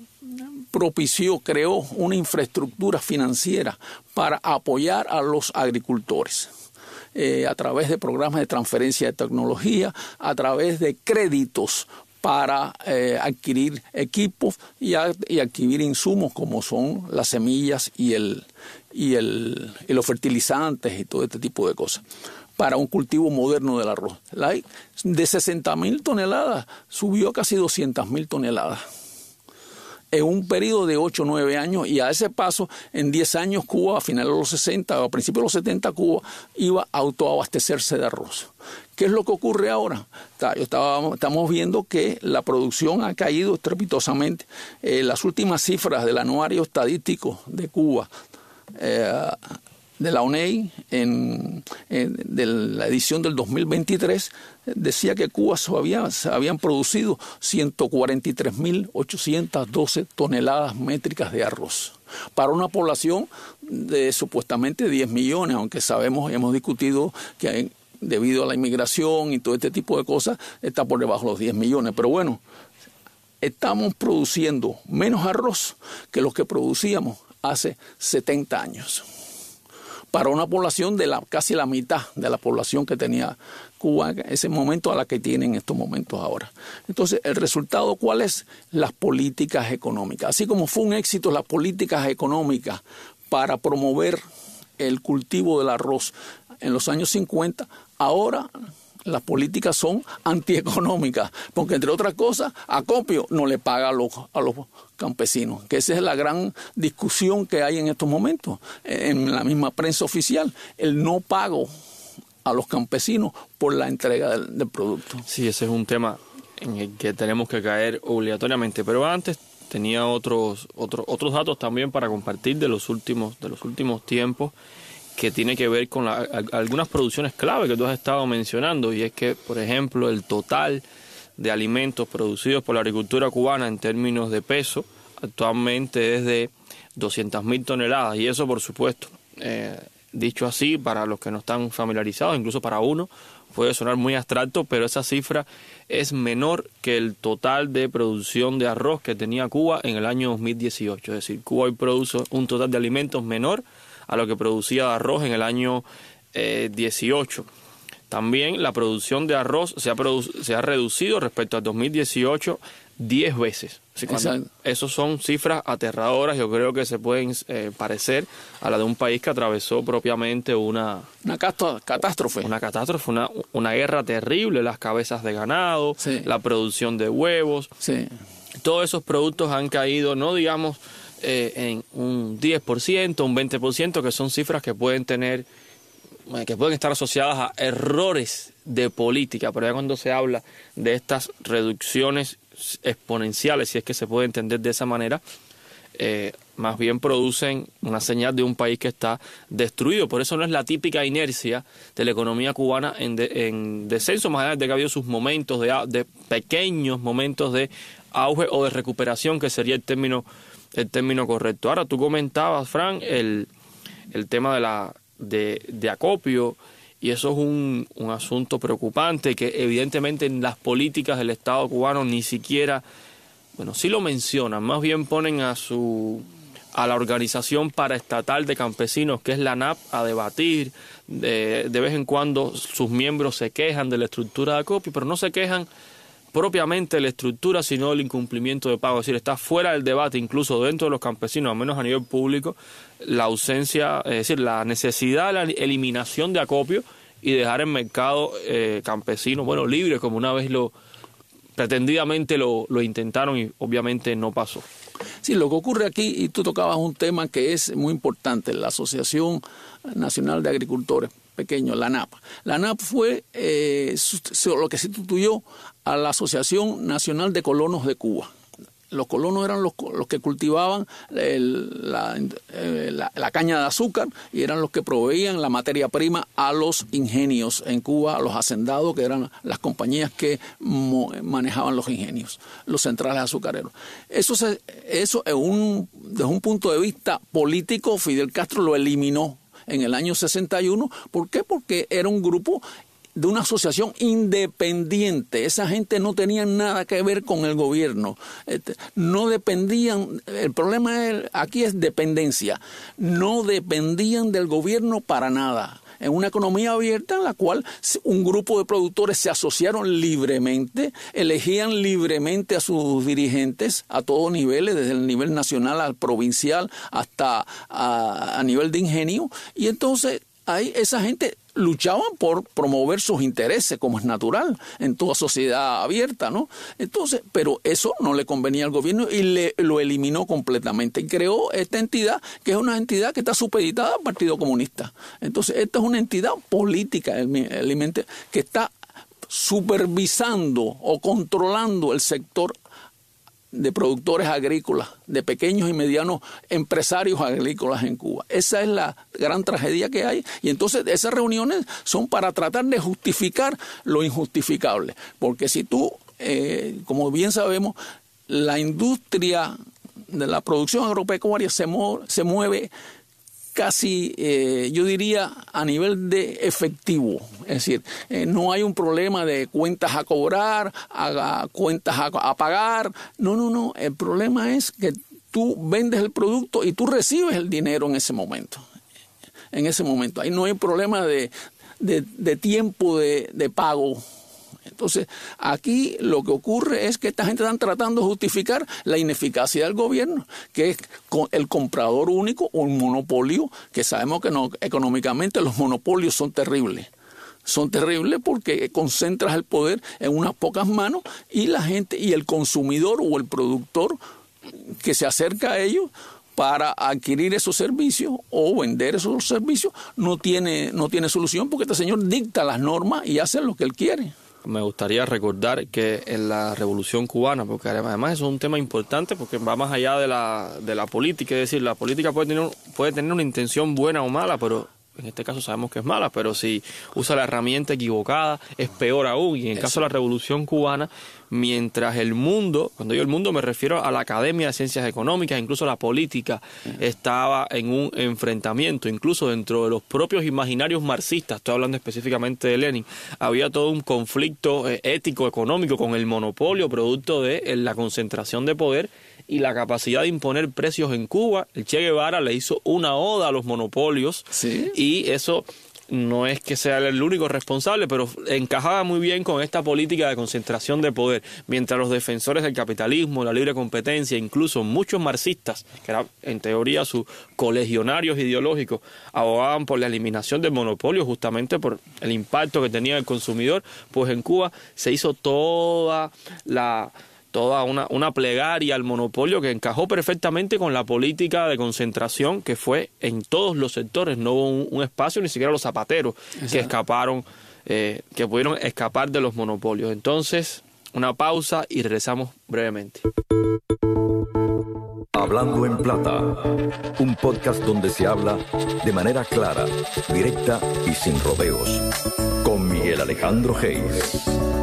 propició, creó una infraestructura financiera para apoyar a los agricultores. Eh, a través de programas de transferencia de tecnología, a través de créditos para eh, adquirir equipos y, a, y adquirir insumos como son las semillas y, el, y, el, y los fertilizantes y todo este tipo de cosas, para un cultivo moderno del arroz. La, de sesenta mil toneladas subió a casi doscientas mil toneladas en un periodo de ocho o nueve años, y a ese paso, en diez años, Cuba, a finales de los sesenta o a principios de los setenta, Cuba iba a autoabastecerse de arroz. ¿Qué es lo que ocurre ahora? Estamos viendo que la producción ha caído estrepitosamente. Eh, las últimas cifras del anuario estadístico de Cuba, eh, de la O N E, en, en, de la edición del dos mil veintitrés, decía que Cuba se, había, se habían producido ciento cuarenta y tres mil ochocientas doce toneladas métricas de arroz, para una población de supuestamente diez millones, aunque sabemos y hemos discutido que hay, debido a la inmigración y todo este tipo de cosas, está por debajo de los diez millones. Pero bueno, estamos produciendo menos arroz que los que producíamos hace setenta años. Para una población de la casi la mitad de la población que tenía Cuba en ese momento a la que tiene en estos momentos ahora. Entonces, ¿el resultado cuál es? Las políticas económicas. Así como fue un éxito las políticas económicas para promover el cultivo del arroz en los años cincuenta, ahora las políticas son antieconómicas, porque entre otras cosas, acopio no le paga a los, a los campesinos, que esa es la gran discusión que hay en estos momentos en la misma prensa oficial, el no pago a los campesinos por la entrega del, del producto. Sí, ese es un tema en el que tenemos que caer obligatoriamente, pero antes tenía otros otros otros datos también para compartir de los últimos de los últimos tiempos, que tiene que ver con la, a, algunas producciones clave que tú has estado mencionando, y es que, por ejemplo, el total de alimentos producidos por la agricultura cubana en términos de peso actualmente es de doscientas mil toneladas, y eso, por supuesto, eh, dicho así, para los que no están familiarizados, incluso para uno, puede sonar muy abstracto, pero esa cifra es menor que el total de producción de arroz que tenía Cuba en el año dos mil dieciocho. Es decir, Cuba hoy produce un total de alimentos menor a lo que producía de arroz en el año eh, dieciocho. También la producción de arroz se ha, produ- se ha reducido respecto al dos mil dieciocho diez veces. Así cuando esos son cifras aterradoras, yo creo que se pueden eh, parecer a la de un país que atravesó propiamente una... Una catástrofe. Una catástrofe, una, una guerra terrible, las cabezas de ganado, sí. La producción de huevos. Sí. Todos esos productos han caído, no digamos... Eh, en un diez por ciento, un veinte por ciento, que son cifras que pueden tener, eh, que pueden estar asociadas a errores de política, pero ya cuando se habla de estas reducciones exponenciales, si es que se puede entender de esa manera, eh, más bien producen una señal de un país que está destruido. Por eso no es la típica inercia de la economía cubana en, de, en descenso, más allá de que ha habido sus momentos de, de pequeños momentos de auge o de recuperación, que sería el término el término correcto. Ahora, tú comentabas, Fran, el, el tema de la de, de acopio, y eso es un, un asunto preocupante que evidentemente en las políticas del Estado cubano ni siquiera, bueno, sí lo mencionan, más bien ponen a su a la Organización Paraestatal de Campesinos, que es la N A P, a debatir. De, de vez en cuando sus miembros se quejan de la estructura de acopio, pero no se quejan propiamente de la estructura, sino del incumplimiento de pago. Es decir, está fuera del debate, incluso dentro de los campesinos, al menos a nivel público, la ausencia, es decir, la necesidad de la eliminación de acopio y dejar el mercado eh, campesino, bueno, libre, como una vez lo pretendidamente lo, lo intentaron y obviamente no pasó. Sí, lo que ocurre aquí, y tú tocabas un tema que es muy importante, la Asociación Nacional de Agricultores Pequeños, la N A P. La N A P fue eh, lo que se sustituyó a la Asociación Nacional de Colonos de Cuba. Los colonos eran los, los que cultivaban el, la, eh, la, la caña de azúcar, y eran los que proveían la materia prima a los ingenios en Cuba, a los hacendados, que eran las compañías que mo, manejaban los ingenios, los centrales azucareros. Eso, se, eso es un, desde un punto de vista político, Fidel Castro lo eliminó en el año sesenta y uno. ¿Por qué? Porque era un grupo de una asociación independiente. Esa gente no tenía nada que ver con el gobierno. Este, no dependían, el problema es, aquí es dependencia. No dependían del gobierno para nada. En una economía abierta en la cual un grupo de productores se asociaron libremente, elegían libremente a sus dirigentes a todos niveles, desde el nivel nacional al provincial hasta a, a nivel de ingenio, y entonces ahí esa gente luchaban por promover sus intereses, como es natural en toda sociedad abierta, ¿no? Entonces, pero eso no le convenía al gobierno y le, lo eliminó completamente y creó esta entidad, que es una entidad que está supeditada al Partido Comunista. Entonces, esta es una entidad política que está supervisando o controlando el sector de productores agrícolas, de pequeños y medianos empresarios agrícolas en Cuba. Esa es la gran tragedia que hay. Y entonces esas reuniones son para tratar de justificar lo injustificable. Porque si tú, eh, como bien sabemos, la industria de la producción agropecuaria se, mu- se mueve casi, eh, yo diría, a nivel de efectivo. Es decir, eh, no hay un problema de cuentas a cobrar, a, a cuentas a, a pagar. No, no, no. El problema es que tú vendes el producto y tú recibes el dinero en ese momento. En ese momento. Ahí no hay problema de, de, de tiempo de, de pago. Entonces, aquí lo que ocurre es que esta gente están tratando de justificar la ineficacia del gobierno, que es el comprador único o un monopolio, que sabemos que no, económicamente los monopolios son terribles. Son terribles porque concentras el poder en unas pocas manos y la gente y el consumidor o el productor que se acerca a ellos para adquirir esos servicios o vender esos servicios no tiene, no tiene solución, porque este señor dicta las normas y hace lo que él quiere. Me gustaría recordar que en la Revolución Cubana, porque además eso es un tema importante porque va más allá de la, de la política, es decir, la política puede tener, puede tener una intención buena o mala, pero en este caso sabemos que es mala, pero si usa la herramienta equivocada es peor aún. Y en el caso de la Revolución Cubana, mientras el mundo, cuando digo el mundo me refiero a la Academia de Ciencias Económicas, incluso la política estaba en un enfrentamiento, incluso dentro de los propios imaginarios marxistas, estoy hablando específicamente de Lenin, había todo un conflicto ético, económico con el monopolio producto de la concentración de poder y la capacidad de imponer precios en Cuba. El Che Guevara le hizo una oda a los monopolios, ¿sí? Y eso no es que sea el único responsable, pero encajaba muy bien con esta política de concentración de poder, mientras los defensores del capitalismo, la libre competencia, incluso muchos marxistas, que eran en teoría sus colegionarios ideológicos, abogaban por la eliminación del monopolio justamente por el impacto que tenía el consumidor. Pues en Cuba se hizo toda la... toda una, una plegaria al monopolio que encajó perfectamente con la política de concentración que fue en todos los sectores. No hubo un, un espacio, ni siquiera los zapateros, exacto, que escaparon, eh, que pudieron escapar de los monopolios. Entonces, una pausa y regresamos brevemente. Hablando en Plata, un podcast donde se habla de manera clara, directa y sin rodeos, con Miguel Alejandro Hayes.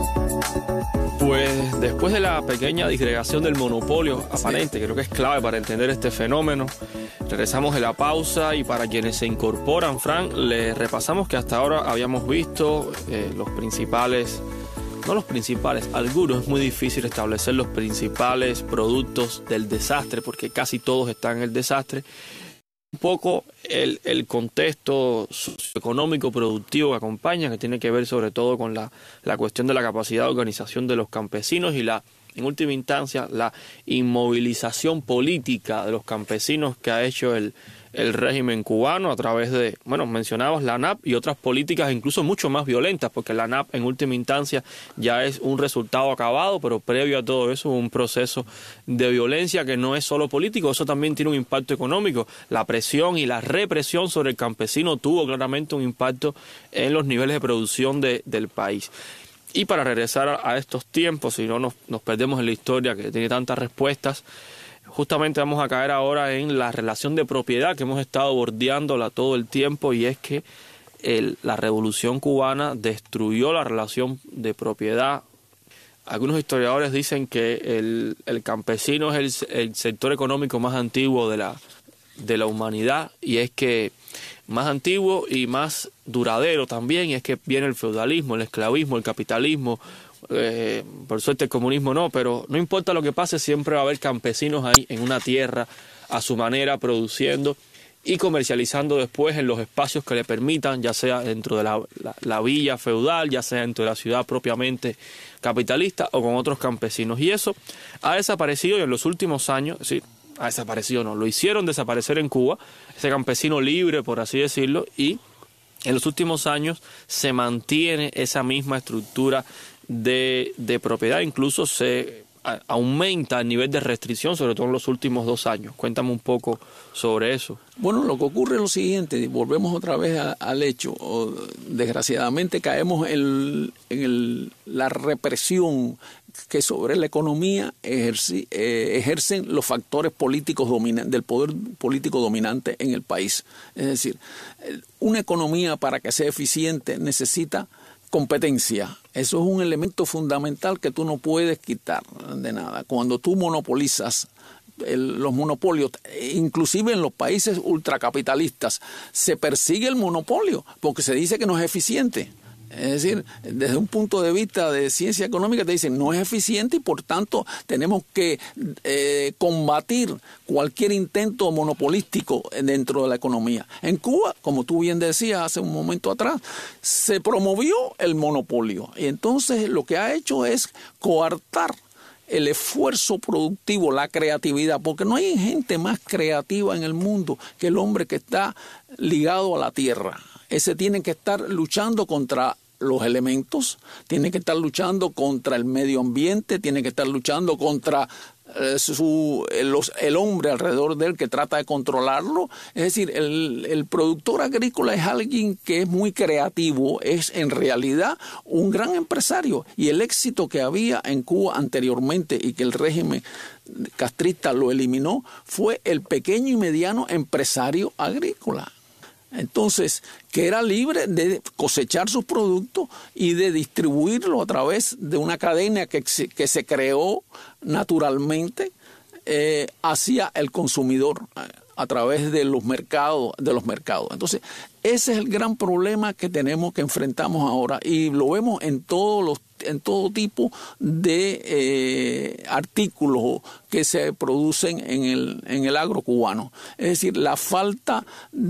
Pues después de la pequeña disgregación del monopolio aparente, sí, creo que es clave para entender este fenómeno, regresamos de la pausa y para quienes se incorporan, Frank, les repasamos que hasta ahora habíamos visto eh, los principales, no los principales, algunos, es muy difícil establecer los principales productos del desastre porque casi todos están en el desastre. Un poco el, el contexto socioeconómico productivo que acompaña, que tiene que ver sobre todo con la, la cuestión de la capacidad de organización de los campesinos y la, en última instancia, la inmovilización política de los campesinos que ha hecho el, el régimen cubano a través de, bueno, mencionabas la A N A P y otras políticas incluso mucho más violentas, porque la A N A P en última instancia ya es un resultado acabado, pero previo a todo eso un proceso de violencia que no es solo político, eso también tiene un impacto económico. La presión y la represión sobre el campesino tuvo claramente un impacto en los niveles de producción de, del país. Y para regresar a, a estos tiempos, si no nos, nos perdemos en la historia que tiene tantas respuestas, justamente vamos a caer ahora en la relación de propiedad que hemos estado bordeándola todo el tiempo, y es que el, la Revolución Cubana destruyó la relación de propiedad. Algunos historiadores dicen que el, el campesino es el, el sector económico más antiguo de la, de la humanidad, y es que más antiguo y más duradero también, y es que viene el feudalismo, el esclavismo, el capitalismo. Eh, por suerte el comunismo no, pero no importa lo que pase, siempre va a haber campesinos ahí en una tierra a su manera, produciendo y comercializando después en los espacios que le permitan, ya sea dentro de la, la, la villa feudal, ya sea dentro de la ciudad propiamente capitalista o con otros campesinos. Y eso ha desaparecido, y en los últimos años, sí, ha desaparecido, no, lo hicieron desaparecer en Cuba, ese campesino libre, por así decirlo, y en los últimos años se mantiene esa misma estructura de, de propiedad, incluso se a, aumenta el nivel de restricción, sobre todo en los últimos dos años. Cuéntame un poco sobre eso. Bueno, lo que ocurre es lo siguiente, volvemos otra vez a, al hecho, o, desgraciadamente caemos en, en el, la represión que sobre la economía ejerci, eh, ejercen los factores políticos dominantes, del poder político dominante en el país. Es decir, una economía para que sea eficiente necesita competencia. Eso es un elemento fundamental que tú no puedes quitar de nada. Cuando tú monopolizas el, los monopolios, inclusive en los países ultracapitalistas, se persigue el monopolio porque se dice que no es eficiente. Es decir, desde un punto de vista de ciencia económica te dicen no es eficiente y por tanto tenemos que eh, combatir cualquier intento monopolístico dentro de la economía. En Cuba, como tú bien decías hace un momento atrás, se promovió el monopolio y entonces lo que ha hecho es coartar el esfuerzo productivo, la creatividad, porque no hay gente más creativa en el mundo que el hombre que está ligado a la tierra. Ese tiene que estar luchando contra los elementos, tiene que estar luchando contra el medio ambiente, tiene que estar luchando contra eh, su, los, el hombre alrededor de él que trata de controlarlo. Es decir, el, el productor agrícola es alguien que es muy creativo, es en realidad un gran empresario. Y el éxito que había en Cuba anteriormente y que el régimen castrista lo eliminó fue el pequeño y mediano empresario agrícola. Entonces, que era libre de cosechar sus productos y de distribuirlo a través de una cadena que, que se creó naturalmente eh, hacia el consumidor a través de los mercados, de los mercados. Entonces, ese es el gran problema que tenemos, que enfrentamos ahora, y lo vemos en todos los en todo tipo de eh, artículos que se producen en el en el agro cubano. Es decir, la falta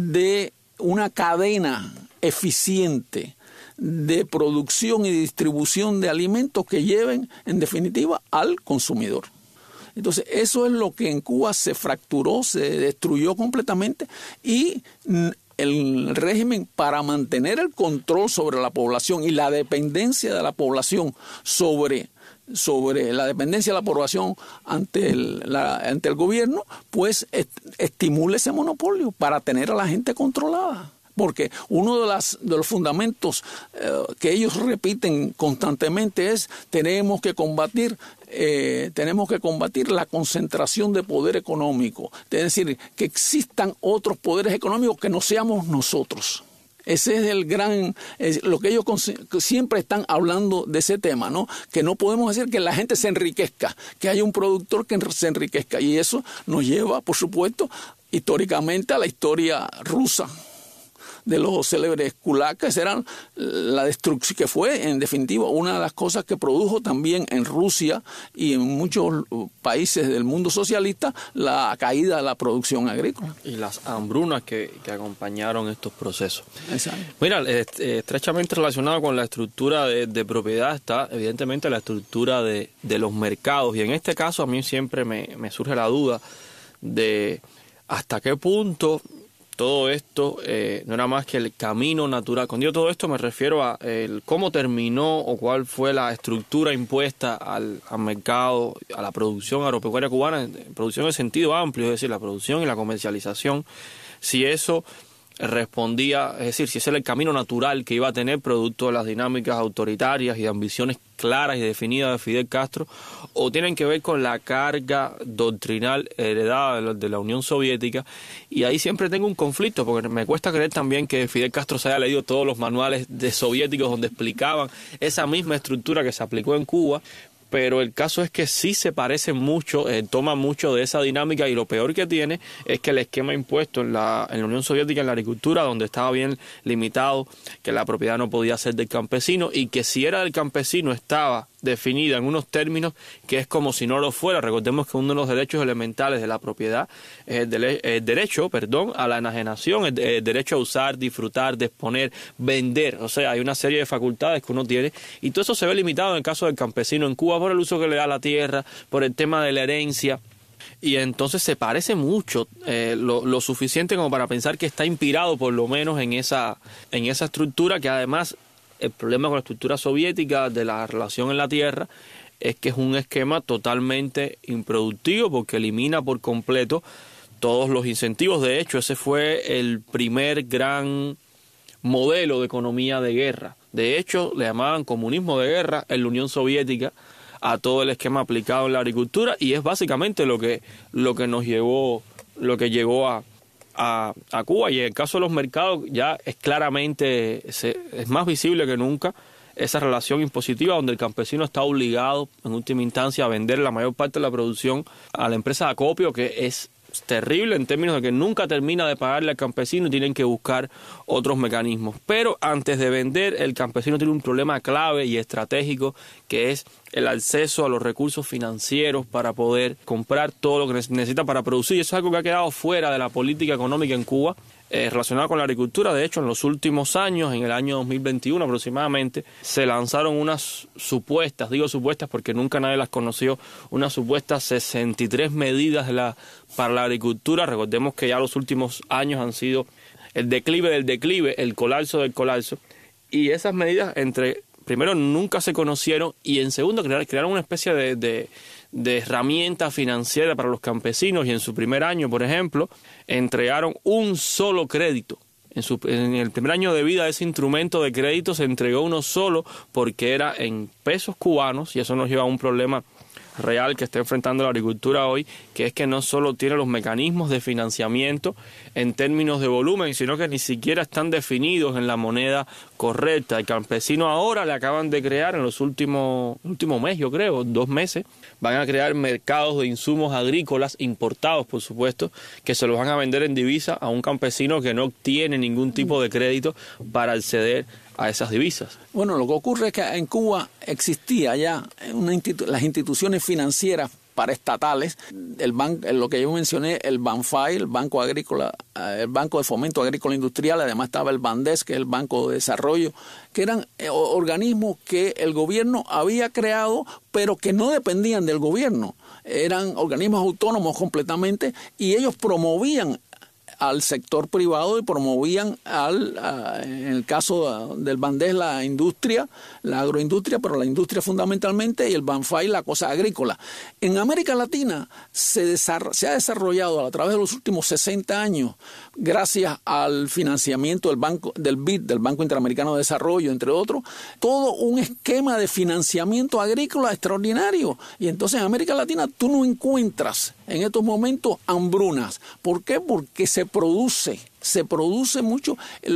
de una cadena eficiente de producción y distribución de alimentos que lleven, en definitiva, al consumidor. Entonces, eso es lo que en Cuba se fracturó, se destruyó completamente y el régimen, para mantener el control sobre la población y la dependencia de la población sobre sobre la dependencia de la población ante el, la, ante el gobierno, pues est, estimula ese monopolio para tener a la gente controlada. Porque uno de, las, de los fundamentos eh, que ellos repiten constantemente es tenemos que combatir eh, tenemos que combatir la concentración de poder económico. Es decir, que existan otros poderes económicos que no seamos nosotros. Ese es el gran, es lo que ellos siempre están hablando de ese tema, ¿no? Que no podemos hacer que la gente se enriquezca, que haya un productor que se enriquezca. Y eso nos lleva, por supuesto, históricamente a la historia rusa de los célebres kulaks, eran la destrucción, que fue en definitiva una de las cosas que produjo también en Rusia y en muchos países del mundo socialista la caída de la producción agrícola. Y las hambrunas que, que acompañaron estos procesos. Exacto. Mira, estrechamente relacionado con la estructura de, de propiedad está evidentemente la estructura de, de los mercados, y en este caso a mí siempre me, me surge la duda de hasta qué punto todo esto eh, no era más que el camino natural. Cuando digo todo esto me refiero a el cómo terminó o cuál fue la estructura impuesta al, al mercado, a la producción agropecuaria cubana, producción en sentido amplio, es decir, la producción y la comercialización, si eso respondía, es decir, si ese era el camino natural que iba a tener producto de las dinámicas autoritarias y de ambiciones claras y definidas de Fidel Castro, o tienen que ver con la carga doctrinal heredada de la Unión Soviética. Y ahí siempre tengo un conflicto, porque me cuesta creer también que Fidel Castro se haya leído todos los manuales de soviéticos donde explicaban esa misma estructura que se aplicó en Cuba, pero el caso es que sí se parece mucho, eh, toma mucho de esa dinámica, y lo peor que tiene es que el esquema impuesto en la, en la Unión Soviética en la agricultura, donde estaba bien limitado, que la propiedad no podía ser del campesino, y que si era del campesino estaba definida en unos términos que es como si no lo fuera. Recordemos que uno de los derechos elementales de la propiedad es el, dele- el derecho perdón, a la enajenación, el, el derecho a usar, disfrutar, disponer, vender. O sea, hay una serie de facultades que uno tiene, y todo eso se ve limitado en el caso del campesino en Cuba por el uso que le da la tierra, por el tema de la herencia. y entonces se parece mucho, eh, lo, lo suficiente como para pensar que está inspirado por lo menos en esa, en esa estructura, que además el problema con la estructura soviética de la relación en la tierra es que es un esquema totalmente improductivo porque elimina por completo todos los incentivos. De hecho, ese fue el primer gran modelo de economía de guerra. De hecho, le llamaban comunismo de guerra en la Unión Soviética a todo el esquema aplicado en la agricultura, y es básicamente lo que lo que nos llevó, lo que llegó a, a, a Cuba. Y en el caso de los mercados ya es claramente, se, es más visible que nunca esa relación impositiva donde el campesino está obligado en última instancia a vender la mayor parte de la producción a la empresa de acopio, que es terrible en términos de que nunca termina de pagarle al campesino y tienen que buscar otros mecanismos. Pero antes de vender, el campesino tiene un problema clave y estratégico, que es el acceso a los recursos financieros para poder comprar todo lo que necesita para producir. Y eso es algo que ha quedado fuera de la política económica en Cuba, eh, relacionado con la agricultura. De hecho, en los últimos años, en el año dos mil veintiuno aproximadamente, se lanzaron unas supuestas, digo supuestas porque nunca nadie las conoció, unas supuestas sesenta y tres medidas de la, para la agricultura. Recordemos que ya los últimos años han sido el declive del declive, el colapso del colapso, y esas medidas, entre primero, nunca se conocieron, y en segundo, crear, crearon una especie de, de, de herramienta financiera para los campesinos, y en su primer año, por ejemplo, entregaron un solo crédito. En, su, en el primer año de vida, ese instrumento de crédito se entregó uno solo porque era en pesos cubanos, y eso nos lleva a un problema real que está enfrentando la agricultura hoy, que es que no solo tiene los mecanismos de financiamiento en términos de volumen, sino que ni siquiera están definidos en la moneda correcta. El campesino ahora le acaban de crear en los últimos últimos meses, yo creo, dos meses, van a crear mercados de insumos agrícolas importados, por supuesto, que se los van a vender en divisa a un campesino que no tiene ningún tipo de crédito para acceder a esas divisas. Bueno, lo que ocurre es que en Cuba existía ya una institu- las instituciones financieras paraestatales, el ban- lo que yo mencioné, el Banfai, el Banco Agrícola, el Banco de Fomento Agrícola Industrial, además estaba el Bandes, que es el Banco de Desarrollo, que eran eh, organismos que el gobierno había creado, pero que no dependían del gobierno. Eran organismos autónomos completamente, y ellos promovían al sector privado y promovían al, a, en el caso del Bandes, la industria, la agroindustria, pero la industria fundamentalmente, y el Banfai, la cosa agrícola. En América Latina se, desar- se ha desarrollado a través de los últimos sesenta años, gracias al financiamiento del banco, del B I D, del Banco Interamericano de Desarrollo, entre otros, todo un esquema de financiamiento agrícola extraordinario. Y entonces en América Latina tú no encuentras en estos momentos hambrunas. ¿Por qué? Porque se produce, se produce mucho.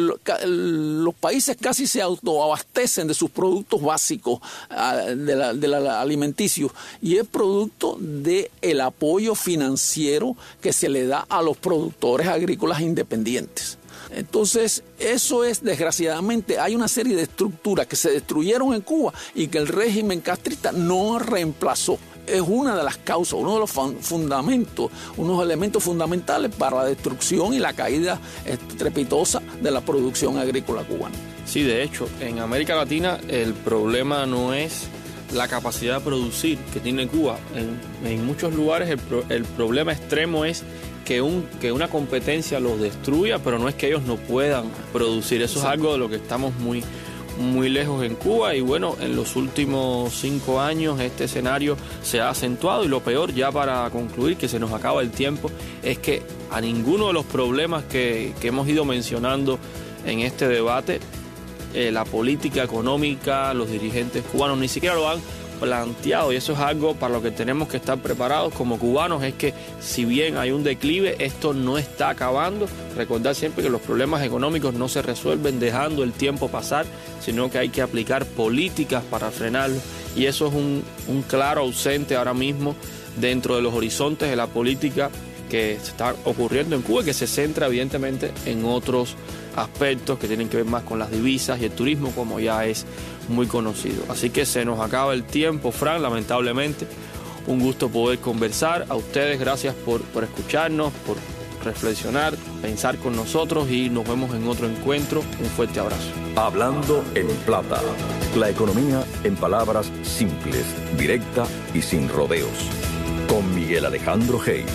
Los países casi se autoabastecen de sus productos básicos, de la, de la alimenticios, y es producto del apoyo financiero que se le da a los productores agrícolas independientes. Entonces, eso es, desgraciadamente, hay una serie de estructuras que se destruyeron en Cuba y que el régimen castrista no reemplazó. Es una de las causas, uno de los fundamentos, unos elementos fundamentales para la destrucción y la caída estrepitosa de la producción agrícola cubana. Sí, de hecho, en América Latina el problema no es la capacidad de producir que tiene Cuba. En, en muchos lugares el, pro, el problema extremo es que, un, que una competencia los destruya, pero no es que ellos no puedan producir. Eso es algo de lo que estamos muy, muy lejos en Cuba, y bueno, en los últimos cinco años este escenario se ha acentuado, y lo peor, ya para concluir, que se nos acaba el tiempo, es que a ninguno de los problemas que, que hemos ido mencionando en este debate, eh, la política económica, los dirigentes cubanos ni siquiera lo han planteado, y eso es algo para lo que tenemos que estar preparados como cubanos. Es que si bien hay un declive, esto no está acabando. Recordar siempre que los problemas económicos no se resuelven dejando el tiempo pasar, sino que hay que aplicar políticas para frenarlo, y eso es un, un claro ausente ahora mismo dentro de los horizontes de la política que se está ocurriendo en Cuba, y que se centra evidentemente en otros aspectos que tienen que ver más con las divisas y el turismo, como ya es muy conocido. Así que se nos acaba el tiempo, Fran, lamentablemente. Un gusto poder conversar. A ustedes, gracias por, por escucharnos, por reflexionar, pensar con nosotros, y nos vemos en otro encuentro. Un fuerte abrazo. Hablando en plata, la economía en palabras simples, directa y sin rodeos. con Miguel Alejandro Hayes.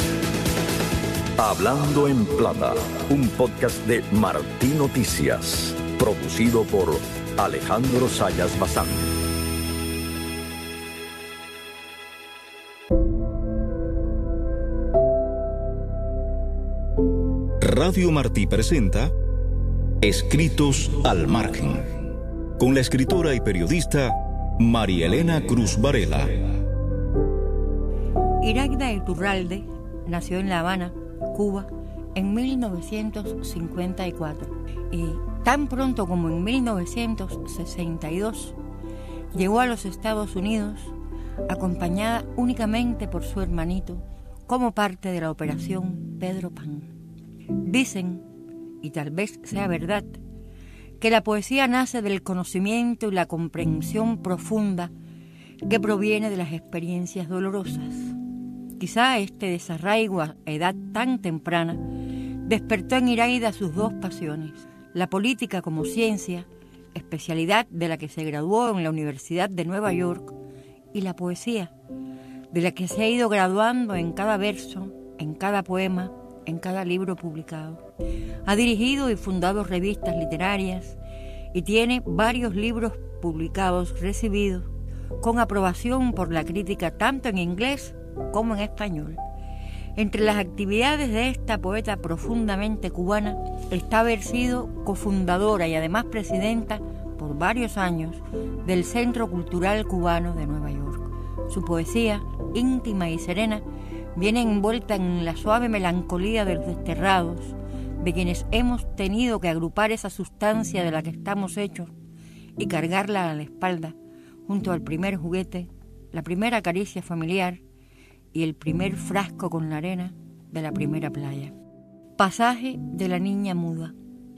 Hablando en Plata, un podcast de Martí Noticias, producido por Alejandro Sayas Bazán. Radio Martí presenta Escritos al Margen, con la escritora y periodista María Elena Cruz Varela. Iraida Iturralde nació en La Habana, Cuba, en mil novecientos cincuenta y cuatro y tan pronto como en mil novecientos sesenta y dos llegó a los Estados Unidos acompañada únicamente por su hermanito como parte de la operación Pedro Pan. Dicen, y tal vez sea verdad, que la poesía nace del conocimiento y la comprensión profunda que proviene de las experiencias dolorosas. Quizá este desarraigo a edad tan temprana despertó en Iraida sus dos pasiones, la política como ciencia, especialidad de la que se graduó en la Universidad de Nueva York, y la poesía, de la que se ha ido graduando en cada verso, en cada poema, en cada libro publicado. Ha dirigido y fundado revistas literarias y tiene varios libros publicados recibidos con aprobación por la crítica tanto en inglés como en español. Entre las actividades de esta poeta profundamente cubana está haber sido cofundadora y además presidenta por varios años del Centro Cultural Cubano de Nueva York. Su poesía, íntima y serena, viene envuelta en la suave melancolía de los desterrados, de quienes hemos tenido que agrupar esa sustancia de la que estamos hechos y cargarla a la espalda, junto al primer juguete, la primera caricia familiar y el primer frasco con la arena de la primera playa. Pasaje de la niña muda.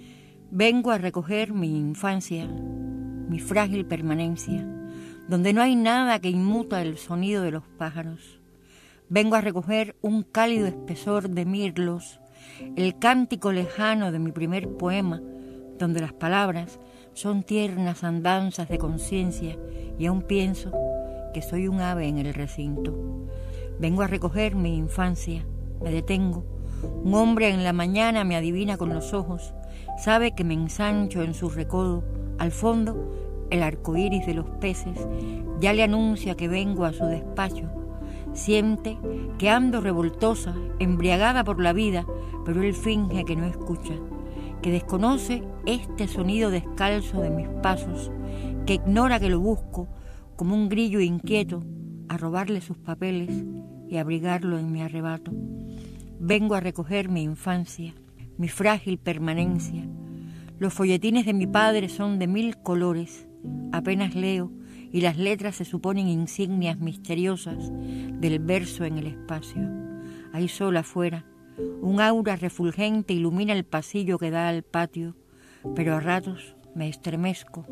Vengo a recoger mi infancia, mi frágil permanencia, donde no hay nada que inmuta el sonido de los pájaros. Vengo a recoger un cálido espesor de mirlos, el cántico lejano de mi primer poema, donde las palabras son tiernas andanzas de conciencia y aún pienso que soy un ave en el recinto. Vengo a recoger mi infancia, me detengo. Un hombre en la mañana me adivina con los ojos, sabe que me ensancho en su recodo. Al fondo, el arco iris de los peces ya le anuncia que vengo a su despacho. Siente que ando revoltosa, embriagada por la vida, pero él finge que no escucha, que desconoce este sonido descalzo de mis pasos, que ignora que lo busco como un grillo inquieto a robarle sus papeles y abrigarlo en mi arrebato. Vengo a recoger mi infancia, mi frágil permanencia. Los folletines de mi padre son de mil colores, apenas leo, y las letras se suponen insignias misteriosas del verso en el espacio. Hay sol afuera, un aura refulgente ilumina el pasillo que da al patio, pero a ratos me estremezco.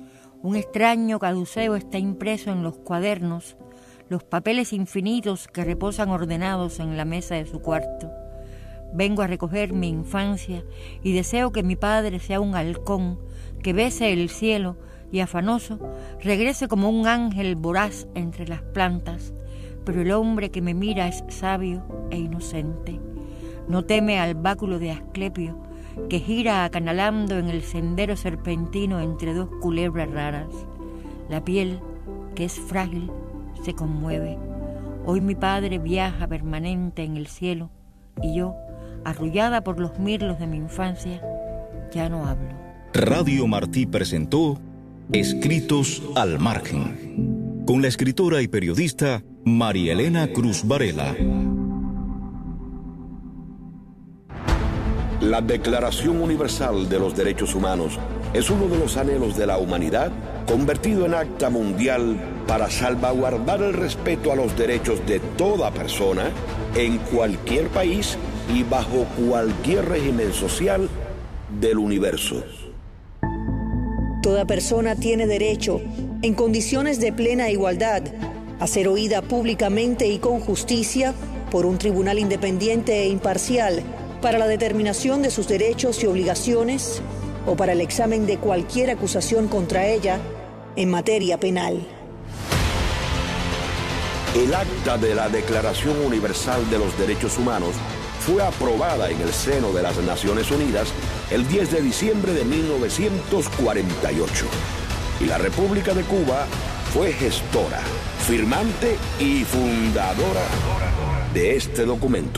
Un extraño caduceo está impreso en los cuadernos, los papeles infinitos que reposan ordenados en la mesa de su cuarto. Vengo a recoger mi infancia y deseo que mi padre sea un halcón, que bese el cielo y afanoso regrese como un ángel voraz entre las plantas, pero el hombre que me mira es sabio e inocente. No teme al báculo de Asclepio que gira acanalando en el sendero serpentino entre dos culebras raras. La piel, que es frágil, se conmueve. Hoy mi padre viaja permanente en el cielo y yo, arrullada por los mirlos de mi infancia, ya no hablo. Radio Martí presentó Escritos al Margen, con la escritora y periodista María Elena Cruz Varela. La Declaración Universal de los Derechos Humanos es uno de los anhelos de la humanidad convertido en acta mundial para salvaguardar el respeto a los derechos de toda persona en cualquier país y bajo cualquier régimen social del universo. Toda persona tiene derecho, en condiciones de plena igualdad, a ser oída públicamente y con justicia por un tribunal independiente e imparcial para la determinación de sus derechos y obligaciones o para el examen de cualquier acusación contra ella en materia penal. El acta de la Declaración Universal de los Derechos Humanos fue aprobada en el seno de las Naciones Unidas el diez de diciembre de mil novecientos cuarenta y ocho. Y la República de Cuba fue gestora, firmante y fundadora de este documento.